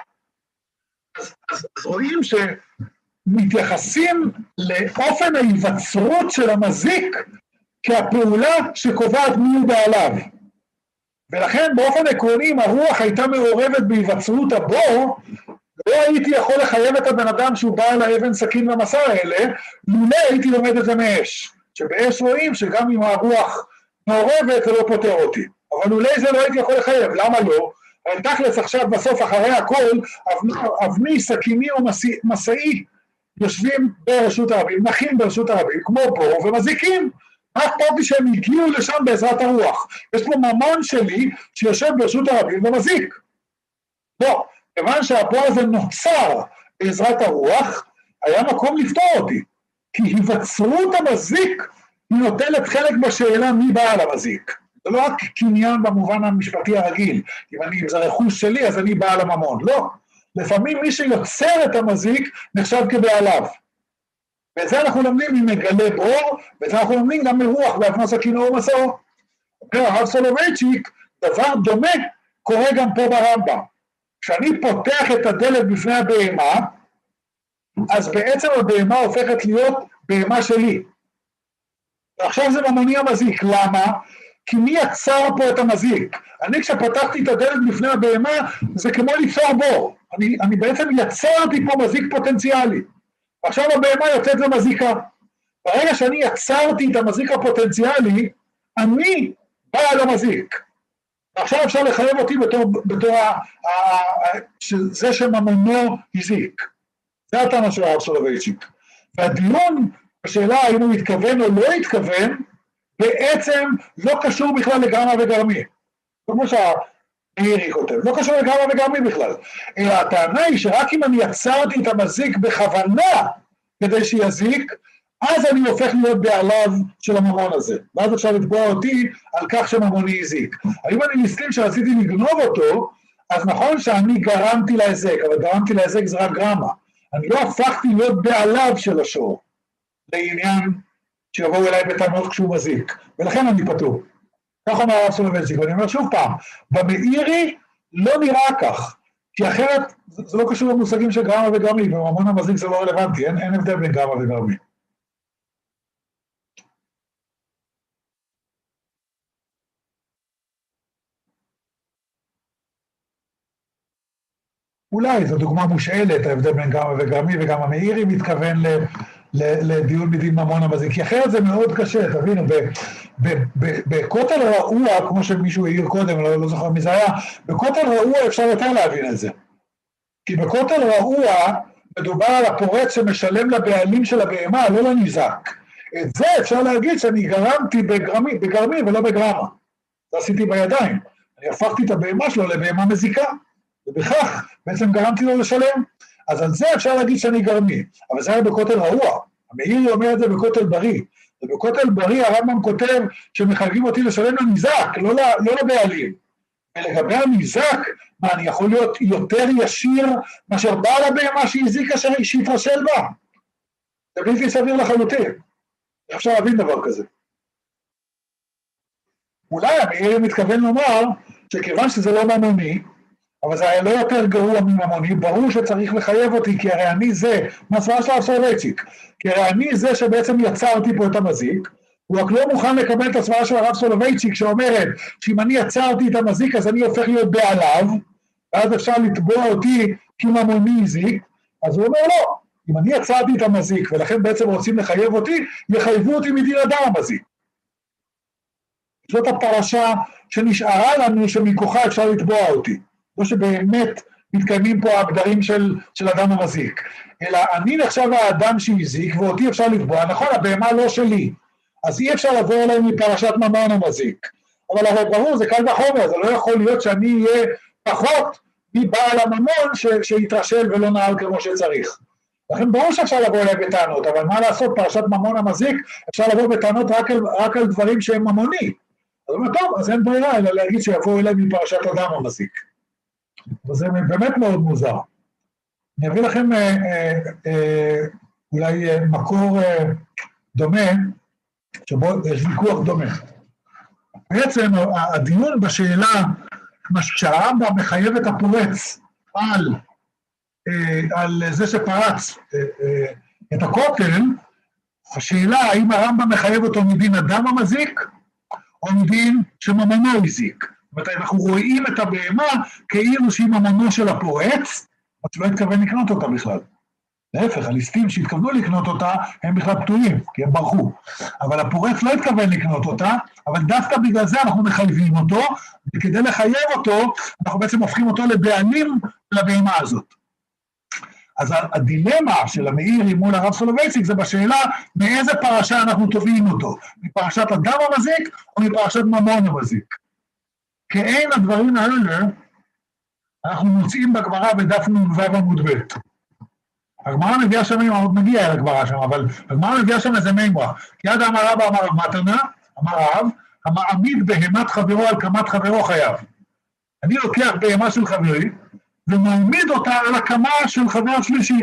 אז רואים שמתייחסים לאופן ההיווצרות של המזיק, כהפעולה שקובעת מי הוא בעליו. ולכן באופן עקרוני, אם הרוח הייתה מעורבת בהיווצרות הבור, לא הייתי יכול לחייב את הבן אדם שהוא בעל האבן סכין ומסע האלה, לולא הייתי לומד את זה מאש. שבאש רואים שגם אם הרוח מעורבת זה לא פותר אותי. אבל לולא זה לא הייתי יכול לחייב, למה לא? אבל תכלס עכשיו בסוף אחרי הכל, אבני, סכיני ומסעי יושבים ברשות הרבים, נחים ברשות הרבים, כמו בור ומזיקים. רק פה שהם הגיעו לשם בעזרת הרוח. יש פה ממון שלי שיושב ברשות הרבים ומזיק. לא. כיוון שהבור הזה נוצר בעזרת הרוח, היה מקום לפתור אותי. כי היווצרות המזיק היא נוטלת חלק בשאלה מי בעל המזיק. זה לא רק קניין במובן המשפטי הרגיל. אם זה רכוש שלי, אז אני בעל הממון. לא. לפעמים מי שיוצר את המזיק נחשב כבעליו. ואת זה אנחנו לומדים ממגלה בור, ואת זה אנחנו לומדים גם מרוח באבנו סכינו ומסעו. אומר הרב סולובייצ'יק, דבר דומה קורה גם פה ברמב"ם. כשאני פותח את הדלת בפני הבהמה, אז בעצם הבהמה הופכת להיות בהמה שלי. ועכשיו זה ממוני המזיק. למה? כי מי יצר פה את המזיק? אני כשפתחתי את הדלת בפני הבהמה, זה כמו ליצור בור. אני בעצם יצרתי פה מזיק פוטנציאלי. ועכשיו הבהמה יוצאת למזיקה. ברגע שאני יצרתי את המזיק הפוטנציאלי, אני בעל המזיק. ועכשיו אפשר לחייב אותי בתור זה שממונו הזיק. זה הטענה של הרב סולובייצ'יק. והדיון בשאלה האם הוא התכוון או לא התכוון, בעצם לא קשור בכלל לגרמה וגרמי. כמו שהאירי כותב, לא קשור לגרמה וגרמי בכלל. אלא הטענה היא שרק אם אני יצרתי את המזיק בכוונה כדי שיזיק, אז אני הופך להיות בעליו של הממון הזה. ואז אפשר לתבוע אותי על כך שממוני הזיק. האם אני מסכים שרציתי לגנוב אותו, אז נכון שאני גרמתי להיזק, אבל גרמתי להיזק זה רק גרמה. אני לא הפכתי להיות בעליו של השור, לעניין שיבואו אליי בטענות כשהוא מזיק, ולכן אני פטור. כך אומר הרב סולובייצ'יק, ואני אומר שוב פעם, במאירי לא נראה כך, כי אחרת זה לא קשור למושגים של גרמה וגרמי, בממון המזיק זה לא רלוונטי, אין הבדל בין גרמה וגרמי. אולי זו דוגמה מושאלת, ההבדל בין גרמה וגרמי, וגם המאירי מתכוון לדיון מדין ממון המזיק, כי אחרת זה מאוד קשה, תבינו, בכותל רעוע, כמו שמישהו העיר קודם, לא זוכר מי זה היה, בכותל רעוע אפשר יותר להבין את זה. כי בכותל רעוע מדובר על הפורץ שמשלם לבעלים של הבהמה, לא לנזק. את זה אפשר להגיד שאני גרמתי בגרמי ולא בגרמה. זה עשיתי בידיים. אני הפכתי את הבהמה שלו לבהמה מזיקה, ובכך בעצם גרמתי לו לשלם. אז על זה אפשר להגיד שאני גרמי, אבל זה היה בכותל רעוע. המאירי אומר את זה בכותל בריא. ובכותל בריא הרמב"ם כותב שמחייבים אותי לשלם לנזק, לא לבעלים. ולגבי הנזק, מה, אני יכול להיות יותר ישיר מאשר בעל הבהמה שהזיקה שהתרשל בה? זה בלתי סביר לחלוטין. איך אפשר להבין דבר כזה? אולי המאירי מתכוון לומר שכיוון שזה לא ממוני, אבל זה היה לא יותר גרוע מממוני, ברור שצריך לחייב אותי, כי הרי אני זה, מהסברה של הרב סולובייצ'יק, כי הרי אני זה שבעצם יצרתי פה את המזיק, הוא רק לא מוכן לקבל את הסברה של הרב סולובייצ'יק, שאומרת שאם אני יצרתי את המזיק, אז אני הופך להיות בעליו, ואז אפשר לתבוע אותי כממוני הזיק, אז הוא אומר לא, אם אני יצרתי את המזיק, ולכן בעצם רוצים לחייב אותי, יחייבו אותי מדין אדם המזיק. זאת הפרשה שנשארה לנו, שמכוחה אפשר לתבוע אותי. לא שבאמת מתקיימים פה הגדרים של אדם המזיק, אלא אני נחשב האדם שהזיק, ואותי אפשר לתבוע, נכון, הבהמה לא שלי, אז אי אפשר לבוא אליי מפרשת ממון המזיק, אבל הרי ברור, זה קל וחומר, זה לא יכול להיות שאני אהיה פחות מבעל הממון שיתרשל ולא נעל כמו שצריך. לכן ברור שאפשר לבוא אליי בטענות, אבל מה לעשות, פרשת ממון המזיק, אפשר לבוא בטענות רק על דברים שהם ממוני. אז הוא אומר, טוב, אז אין ברירה, אלא להגיד שיבואו אליי מפרשת אדם המזיק. וזה באמת מאוד מוזר. אני אביא לכם אולי מקור דומה, שבו יש ויכוח דומה. בעצם הדיון בשאלה, שהרמב"ם מחייב את הפורץ על זה שפרץ את הכותל, השאלה האם הרמב"ם מחייב אותו מדין אדם המזיק, או מדין שממונו הזיק. זאת אומרת, אנחנו רואים את הבהמה כאילו שהיא ממונו של הפורץ, אבל שלא התכוון לקנות אותה בכלל. להפך, הליסטים שהתכוונו לקנות אותה, הם בכלל פתויים, כי הם ברחו. אבל הפורץ לא התכוון לקנות אותה, אבל דווקא בגלל זה אנחנו מחייבים אותו, וכדי לחייב אותו, אנחנו בעצם הופכים אותו לבעלים לבהמה הזאת. אז הדילמה של המאירי מול הרב סולובייצ'יק זה בשאלה מאיזה פרשה אנחנו תובעים אותו, מפרשת אדם המזיק או מפרשת ממון המזיק. כאין הדברים האלה, אנחנו מוצאים בגמרא בדף נ"ו עמוד ב'. הגמרא מביאה שם, עוד נגיע אל הגמרא שם, אבל הגמרא מביאה שם איזה מימרה. כי עד אמר רבא אמר רב מתנה, אמר רב, המעמיד בהמת חברו על קמת חברו חייב. אני לוקח בהמה של חברי, ומעמיד אותה על הקמה של חבר שלישי.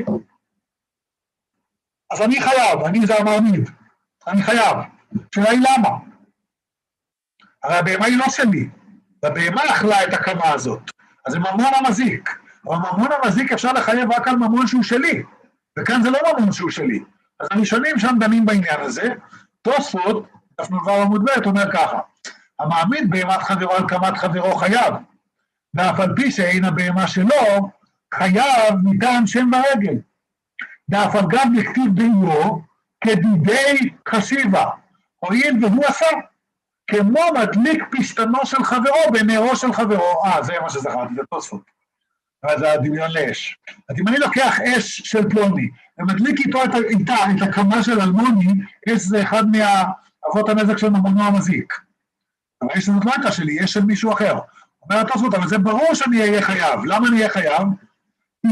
אז אני חייב, אני זה המעמיד, אני חייב. שאלה היא למה? הרי הבהמה היא לא שלי, והבהמה אכלה את הקמה הזאת, אז זה ממון המזיק. אבל ממון המזיק אפשר לחייב רק על ממון שהוא שלי, וכאן זה לא ממון שהוא שלי. אז הראשונים שם דנים בעניין הזה, תוספות, דף נ"ו עמוד ב' אומר ככה, המעמיד בהמת חברו על קמת חברו חייב, ואף על פי שאין הבהמה שלו, חייב מטעם שם ורגל. ואף על גב יכתיב ביו כדידי חשיבה, הואיל והוא עשה, כמו מדליק פשתנו של חברו בנרו של חברו. זה מה שזכרתי, זה תוספות. זה הדמיון לאש. אז אם אני לוקח אש של פלוני, ומדליק איתה את הקמה של אלמוני, אש זה אחד מאבות הנזק של ממונו המזיק. אבל אש הזאת לא הייתה שלי, אש של מישהו אחר. אומר התוספות, אבל זה ברור שאני אהיה חייב. למה אני אהיה חייב? כי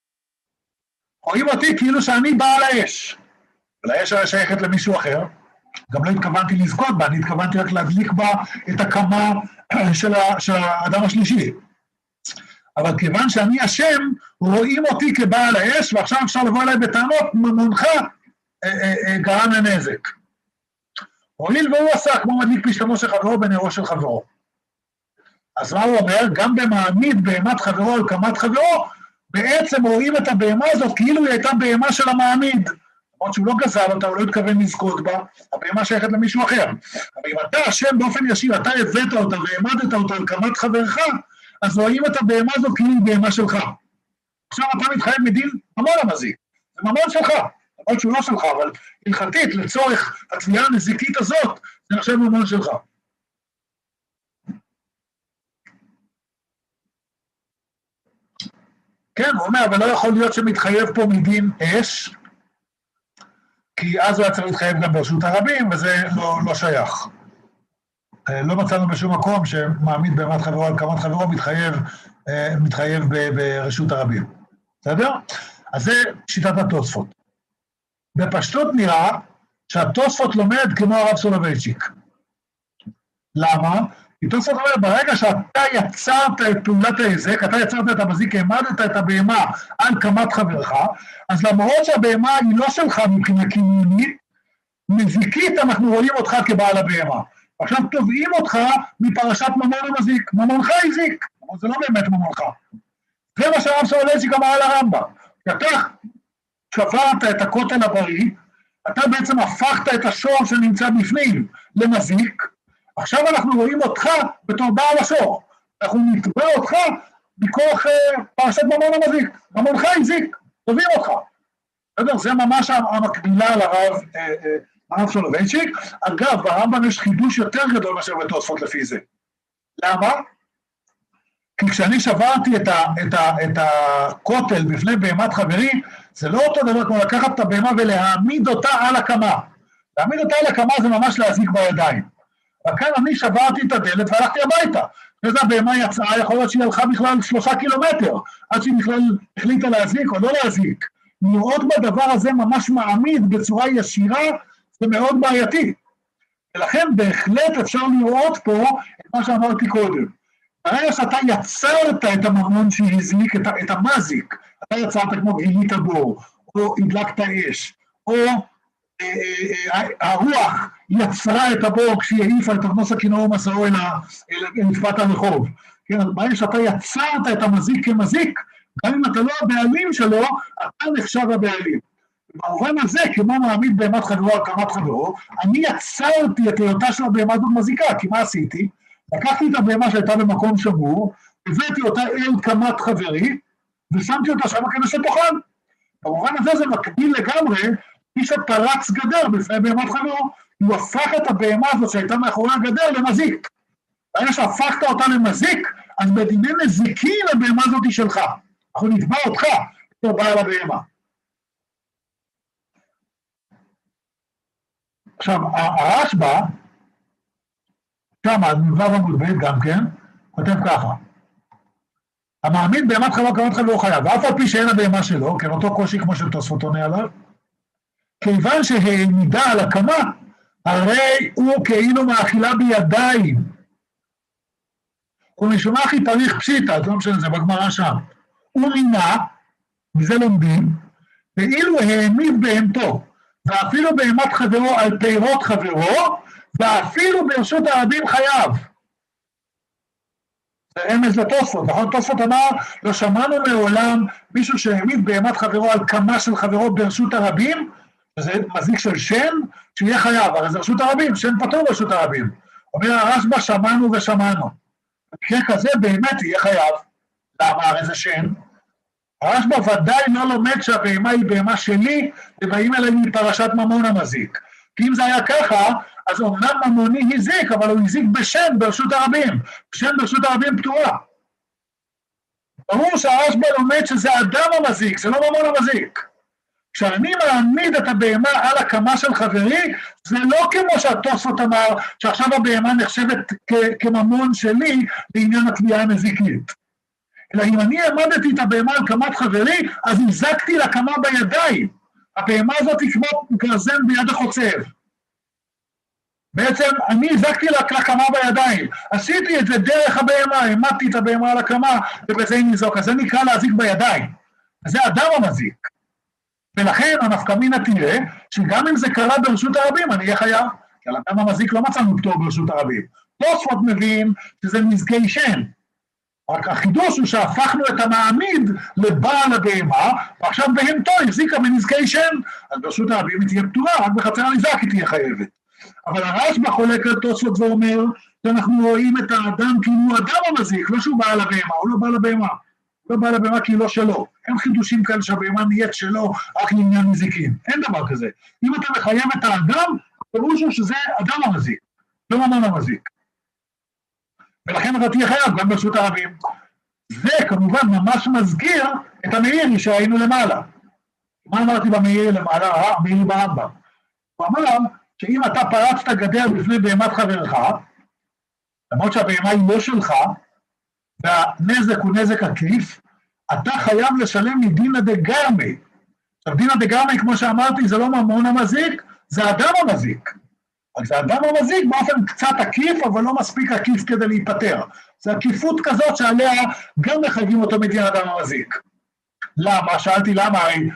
רואים אותי כאילו שאני בעל האש. אבל האש שייכת למישהו אחר, גם לא התכוונתי לזכות בה, אני התכוונתי רק להדליק בה את הקמה של האדם השלישי. אבל כיוון שאני אשם, רואים אותי כבעל האש, ועכשיו אפשר לבוא אליי בטענות, ממונך גרם לנזק. הואיל והוא עשה כמו מדליק פשתמו של חברו בנרו של חברו. אז מה הוא אומר? גם במעמיד בהמת חברו על קמת חברו, בעצם רואים את הבהמה הזאת כאילו היא הייתה בהמה של המעמיד. למרות שהוא לא גזל אותה, הוא לא התכוון לזכות בה, הבהמה שייכת למישהו אחר. אבל אם אתה השם באופן ישיר, אתה הבאת אותה והעמדת אותה על קמת חברך, אז רואים את הבהמה הזאת כאילו היא בהמה שלך. עכשיו אתה מתחייב מדין ממון המזיק, זה ממון שלך, למרות שהוא לא שלך, אבל הלכתית לצורך התביעה הנזיקית הזאת, זה נחשב ממון שלך. כן, הוא אומר, אבל לא יכול להיות שמתחייב פה מדין אש, כי אז הוא היה צריך להתחייב גם ברשות הרבים, וזה לא שייך. לא מצאנו בשום מקום שמעמיד בהמת חברו על קמת חברו מתחייב ברשות הרבים. בסדר? אז זה שיטת התוספות. בפשטות נראה שהתוספות לומד כמו הרב סולובייצ'יק. למה? כי תוספות אומר, ברגע שאתה יצרת את פעולת ההזק, אתה יצרת את המזיק, העמדת את הבהמה על קמת חברך, אז למרות שהבהמה היא לא שלך מבחינה קניינית, מזיקית אנחנו רואים אותך כבעל הבהמה. עכשיו תובעים אותך מפרשת ממון המזיק, ממונך הזיק, אבל זה לא באמת ממונך. זה מה שהרב סולובייצ'יק אמר על הרמב"ם. אתה שברת את הכותל הבריא, אתה בעצם הפכת את השור שנמצא בפנים למזיק, עכשיו אנחנו רואים אותך בתור בעל השור, אנחנו נתבע אותך מכוח פרשת ממון המזיק, ממונך הזיק, תובעים אותך. זה ממש המקבילה לרב סולובייצ'יק. אגב, ברמב"ם יש חידוש יותר גדול מאשר בתוספות לפי זה. למה? כי כשאני שברתי את הכותל בפני בהמת חברי, זה לא אותו דבר כמו לקחת את הבהמה ולהעמיד אותה על הקמה. להעמיד אותה על הקמה זה ממש להזיק בידיים. וכאן אני שברתי את הדלת והלכתי הביתה. וזה הבהמה יצאה, יכול להיות שהיא הלכה בכלל 3 קילומטר, עד שהיא בכלל החליטה להזיק או לא להזיק. לראות בדבר הזה ממש מעמיד בצורה ישירה, זה מאוד בעייתי. ולכן בהחלט אפשר לראות פה את מה שאמרתי קודם. ברגע שאתה יצרת את הממון שהזיק, את המזיק, אתה יצרת כמו גילית הבור, או הדלקת אש, או הרוח יצרה את הבור כשהיא העיפה את ארנוס הכינור ומסעו אל נפת הרחוב. כן, ברגע שאתה יצרת את המזיק כמזיק, גם אם אתה לא הבעלים שלו, אתה נחשב הבעלים. במובן הזה, כמו מעמיד בהמת חברו על קמת חברו, אני יצרתי את היותה של הבהמה הזאת מזיקה, כי מה עשיתי? לקחתי את הבהמה שהייתה במקום שמור, הבאתי אותה אל קמת חברי, ושמתי אותה שם כדי שתאכל. במובן הזה זה מקביל לגמרי, מי שפרץ גדר בפני בהמת חברו, הוא הפך את הבהמה הזאת שהייתה מאחורי הגדר למזיק. ברגע שהפכת אותה למזיק, אז בדיני נזיקין הבהמה הזאת היא שלך. אנחנו נתבע אותך בתור בעל הבהמה. עכשיו, הרשב"א, שם, מ"ו עמוד ב' גם כן, כותב ככה, המעמיד בהמת חברו קמת חברו חייב, ואף על פי שאין הבהמה שלו, כן, אותו קושי כמו שתוספות עונה עליו, כיוון שהעמידה על הקמה, הרי הוא כאילו מאכילה בידיים. ומשום הכי פריך פשיטה, זה לא משנה, זה בגמרא שם. הוא מינה, מזה לומדים, ואילו העמיד בהמתו, ואפילו בהמת חברו על פירות חברו, ואפילו ברשות הרבים חייב. זה רמז לתוספות, נכון? תוספות אמר, לא שמענו מעולם מישהו שהעמיד בהמת חברו על קמה של חברו ברשות הרבים, שזה מזיק של שן, שיהיה חייב, הרי זה רשות הרבים, שן פטור ברשות הרבים. אומר הרשב"א, שמענו ושמענו. במקרה כזה באמת יהיה חייב. למה? הרי זה שן. הרשב"א ודאי לא לומד שהבהמה היא בהמה שלי, ובאים אליי מפרשת ממון המזיק. כי אם זה היה ככה, אז אומנם ממוני הזיק, אבל הוא הזיק בשן ברשות הרבים. שן ברשות הרבים פטורה. ברור שהרשב"א לומד שזה אדם המזיק, זה לא ממון המזיק. כשאני מעמיד את הבהמה על הקמה של חברי, זה לא כמו שהתוספות אמר, שעכשיו הבהמה נחשבת כממון שלי לעניין התביעה הנזיקית. אלא אם אני העמדתי את הבהמה על קמת חברי, אז הזקתי לקמה בידיים. הבהמה הזאת היא כמו גרזן ביד החוצב. בעצם אני הזקתי לקמה בידיים, עשיתי את זה דרך הבהמה, העמדתי את הבהמה על הקמה, ובזה היא נזוק, אז זה נקרא להזיק בידיים, זה אדם המזיק. ולכן הנפקא מינה תראה, שגם אם זה קרה ברשות הרבים, אני אהיה חייב, כי על אדם המזיק לא מצאנו פטור ברשות הרבים. תוספות מבין שזה נזקי שן. רק החידוש הוא שהפכנו את המעמיד לבעל הבהמה, ועכשיו בהמתו החזיקה בנזקי שן, אז ברשות הרבים היא תהיה פטורה, רק בחצר הניזק היא תהיה חייבת. אבל הרשב"א חולק על תוספות ואומר, שאנחנו רואים את האדם כאילו הוא אדם המזיק, לא שהוא בעל הבהמה, הוא לא בעל הבהמה. הוא לא בעל הבהמה כי היא לא שלו. אין חידושים כאלה שהבהמה נהיית שלו, רק לעניין נזיקים. אין דבר כזה. אם אתה מחייב את האדם, פירוש הוא שזה אדם המזיק, לא ממון המזיק. ולכן אתה תהיה חייב גם ברשות הרבים. זה כמובן ממש מזכיר את המאירי שהיינו למעלה. מה אמרתי במאירי למעלה? המאירי ברמב"ם. הוא אמר שאם אתה פרצת גדר בפני בהמת חברך, למרות שהבהמה היא לא שלך, והנזק הוא נזק עקיף, אתה חייב לשלם מדינא דגרמי. עכשיו, דינא דגרמי, כמו שאמרתי, זה לא ממון המזיק, זה אדם המזיק. רק זה אדם המזיק באופן קצת עקיף, אבל לא מספיק עקיף כדי להיפטר. זה עקיפות כזאת שעליה גם מחייבים אותו מדין אדם המזיק. למה? שאלתי למה, הרי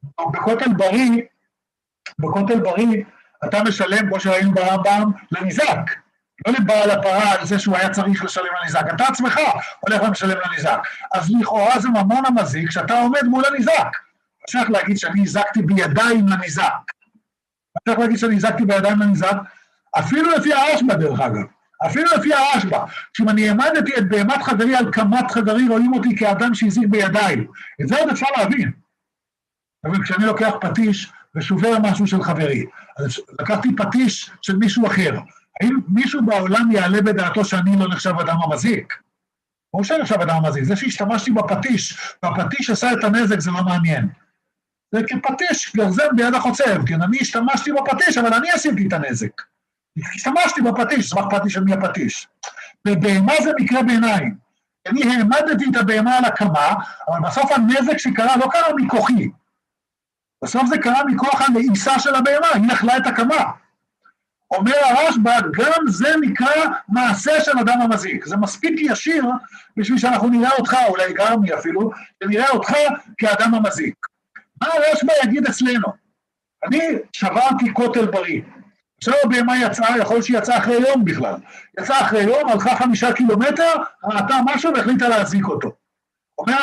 בכותל בריא, אתה משלם, כמו שראינו ברמב"ם, לניזק. לא לבעל הפרה על זה שהוא היה צריך לשלם לניזק. אתה עצמך הולך ומשלם לניזק. אז לכאורה זה ממון המזיק, שאתה עומד מול הניזק. צריך להגיד שאני הזקתי בידיים לניזק. צריך להגיד שאני הזקתי בידיים לניזק, אפילו לפי הרשב"א דרך אגב. אפילו לפי הרשב"א. כשאם אני העמדתי את בהמת חברי על קמת חברי, רואים אותי כאדם שהזיק בידיים. את זה עוד אפשר להבין. אבל כשאני לוקח פטיש ושובר משהו של חברי, אז לקחתי פטיש של מישהו אחר. האם מישהו בעולם יעלה בדעתו שאני לא נחשב אדם המזיק? או שאני נחשב אדם המזיק. זה שהשתמשתי בפטיש, והפטיש עשה את הנזק, זה לא מעניין. זה כפטיש, גרזן ביד החוצב, כן, אני השתמשתי בפטיש, אבל אני עשיתי את הנזק. השתמשתי בפטיש, סמך פטיש של מי הפטיש. ובהמה זה מקרה ביניים. אני העמדתי את הבהמה על הקמה, אבל בסוף הנזק שקרה לא קרה מכוחי. בסוף זה קרה מכוח הנעיסה של הבהמה, היא אכלה את הקמה. אומר הרשב"א, גם זה נקרא מעשה של אדם המזיק. זה מספיק ישיר בשביל שאנחנו נראה אותך, אולי גרמי אפילו, שנראה אותך כאדם המזיק. מה הרשב"א יגיד אצלנו? אני שברתי כותל בריא. עכשיו הבהמה יצאה, יכול שהיא יצאה אחרי יום בכלל. יצאה אחרי יום, הלכה 5 קילומטר, ראתה משהו והחליטה להזיק אותו. אומר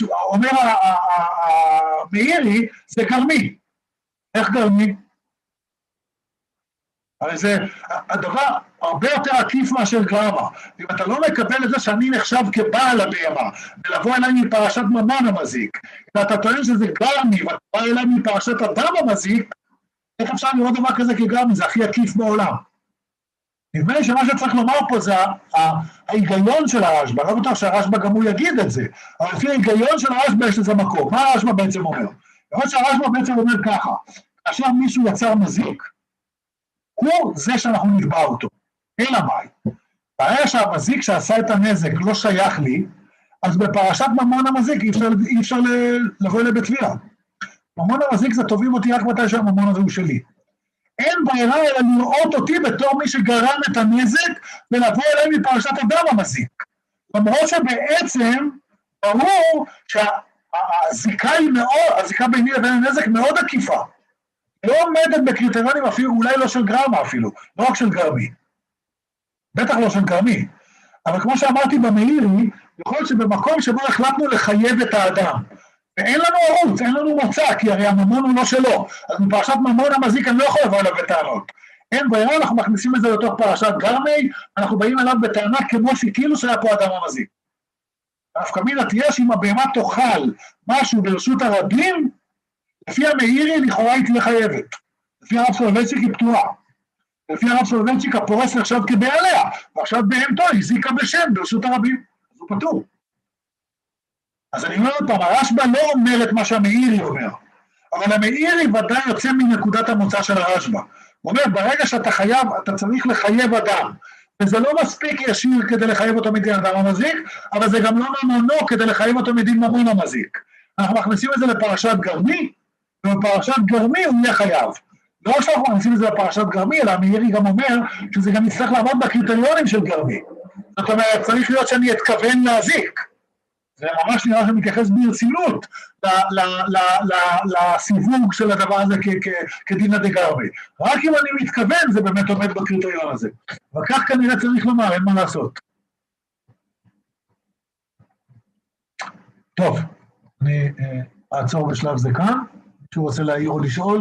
המאירי, זה גרמי. איך גרמי? הרי זה הדבר הרבה יותר עקיף מאשר גרמה. אם אתה לא מקבל את זה שאני נחשב כבעל הבהמה, ולבוא אליי מפרשת ממון המזיק, ואתה טוען שזה גרמי, ואתה בא אליי מפרשת אדם המזיק, איך אפשר לראות דבר כזה כגרמי? זה הכי עקיף בעולם. נדמה לי שמה שצריך לומר פה זה ההיגיון של הרשב"א, לא בטוח שהרשב"א גם הוא יגיד את זה, אבל לפי ההיגיון של הרשב"א יש לזה מקום. מה הרשב"א בעצם אומר? יכול שהרשב"א בעצם אומר ככה, כאשר מישהו יצר מזיק, הוא זה שאנחנו נתבע אותו. אלא מאי? ברגע שהמזיק שעשה את הנזק לא שייך לי, אז בפרשת ממון המזיק אי אפשר לבוא אליי בתביעה. ממון המזיק זה תובעים אותי רק מתי שהממון הזה הוא שלי. אין ברירה אלא לראות אותי בתור מי שגרם את הנזק, ולבוא אליי מפרשת אדם המזיק. למרות שבעצם ברור שהזיקה היא מאוד, הזיקה ביני לבין הנזק מאוד עקיפה. לא עומדת בקריטריונים אפילו, אולי לא של גרמה אפילו, לא רק של גרמי. בטח לא של גרמי. אבל כמו שאמרתי במאירי, יכול להיות שבמקום שבו החלטנו לחייב את האדם, ואין לנו ערוץ, אין לנו מוצא, כי הרי הממון הוא לא שלו. אז בפרשת ממון המזיק אני לא יכול לבוא אליו בטענות. אין ברירה, אנחנו מכניסים את זה לתוך פרשת גרמי, אנחנו באים אליו בטענה כמו שכאילו שהיה פה אדם המזיק. נפקא מינה תהיה שאם הבהמה תאכל משהו ברשות הרבים, לפי המאירי לכאורה היא תהיה חייבת. לפי הרב סולובייצ'יק היא פתורה. לפי הרב סולובייצ'יק הפורס נחשב כבעליה, ועכשיו בהמתו הזיקה בשם ברשות הרבים. אז הוא פטור. אז אני אומר עוד פעם, הרשב"א לא אומר את מה שהמאירי אומר, אבל המאירי ודאי יוצא מנקודת המוצא של הרשב"א. הוא אומר, ברגע שאתה חייב, אתה צריך לחייב אדם, וזה לא מספיק ישיר כדי לחייב אותו מדין אדם המזיק, אבל זה גם לא ממונו כדי לחייב אותו מדין ממון המזיק. אנחנו מכניסים את זה לפרשת גרמי, ובפרשת גרמי הוא יהיה חייב. לא שאנחנו מכניסים את זה לפרשת גרמי, אלא מאירי גם אומר שזה גם יצטרך לעמוד בקריטריונים של גרמי. זאת אומרת, צריך להיות שאני אתכוון להזיק. זה ממש נראה שמתייחס ברצינות לסיווג של הדבר הזה כדינא דגרמי. רק אם אני מתכוון, זה באמת עומד בקריטריון הזה. וכך כנראה צריך לומר, אין מה לעשות. טוב, אני אעצור בשלב זה כאן. מישהו רוצה להעיר או לשאול?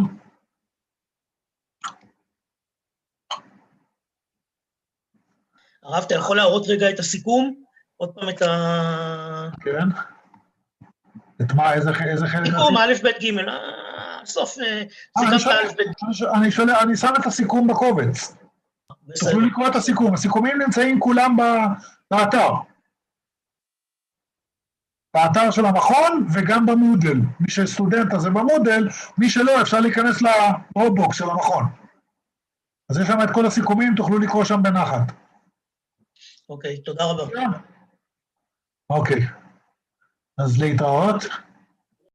הרב, אתה יכול להראות רגע את הסיכום? עוד פעם את ה... כן. את מה, איזה חלק? סיכום, א', ב', ג', סוף, סיכמת א', ב'. אני שם את הסיכום בקובץ. תוכלו לקרוא את הסיכום. הסיכומים נמצאים כולם באתר. באתר של המכון וגם במודל. מי שסטודנט הזה במודל, מי שלא, אפשר להיכנס לדרופבוקס של המכון. אז יש שם את כל הסיכומים, תוכלו לקרוא שם בנחת. אוקיי, תודה רבה. אוקיי, אז להתראות.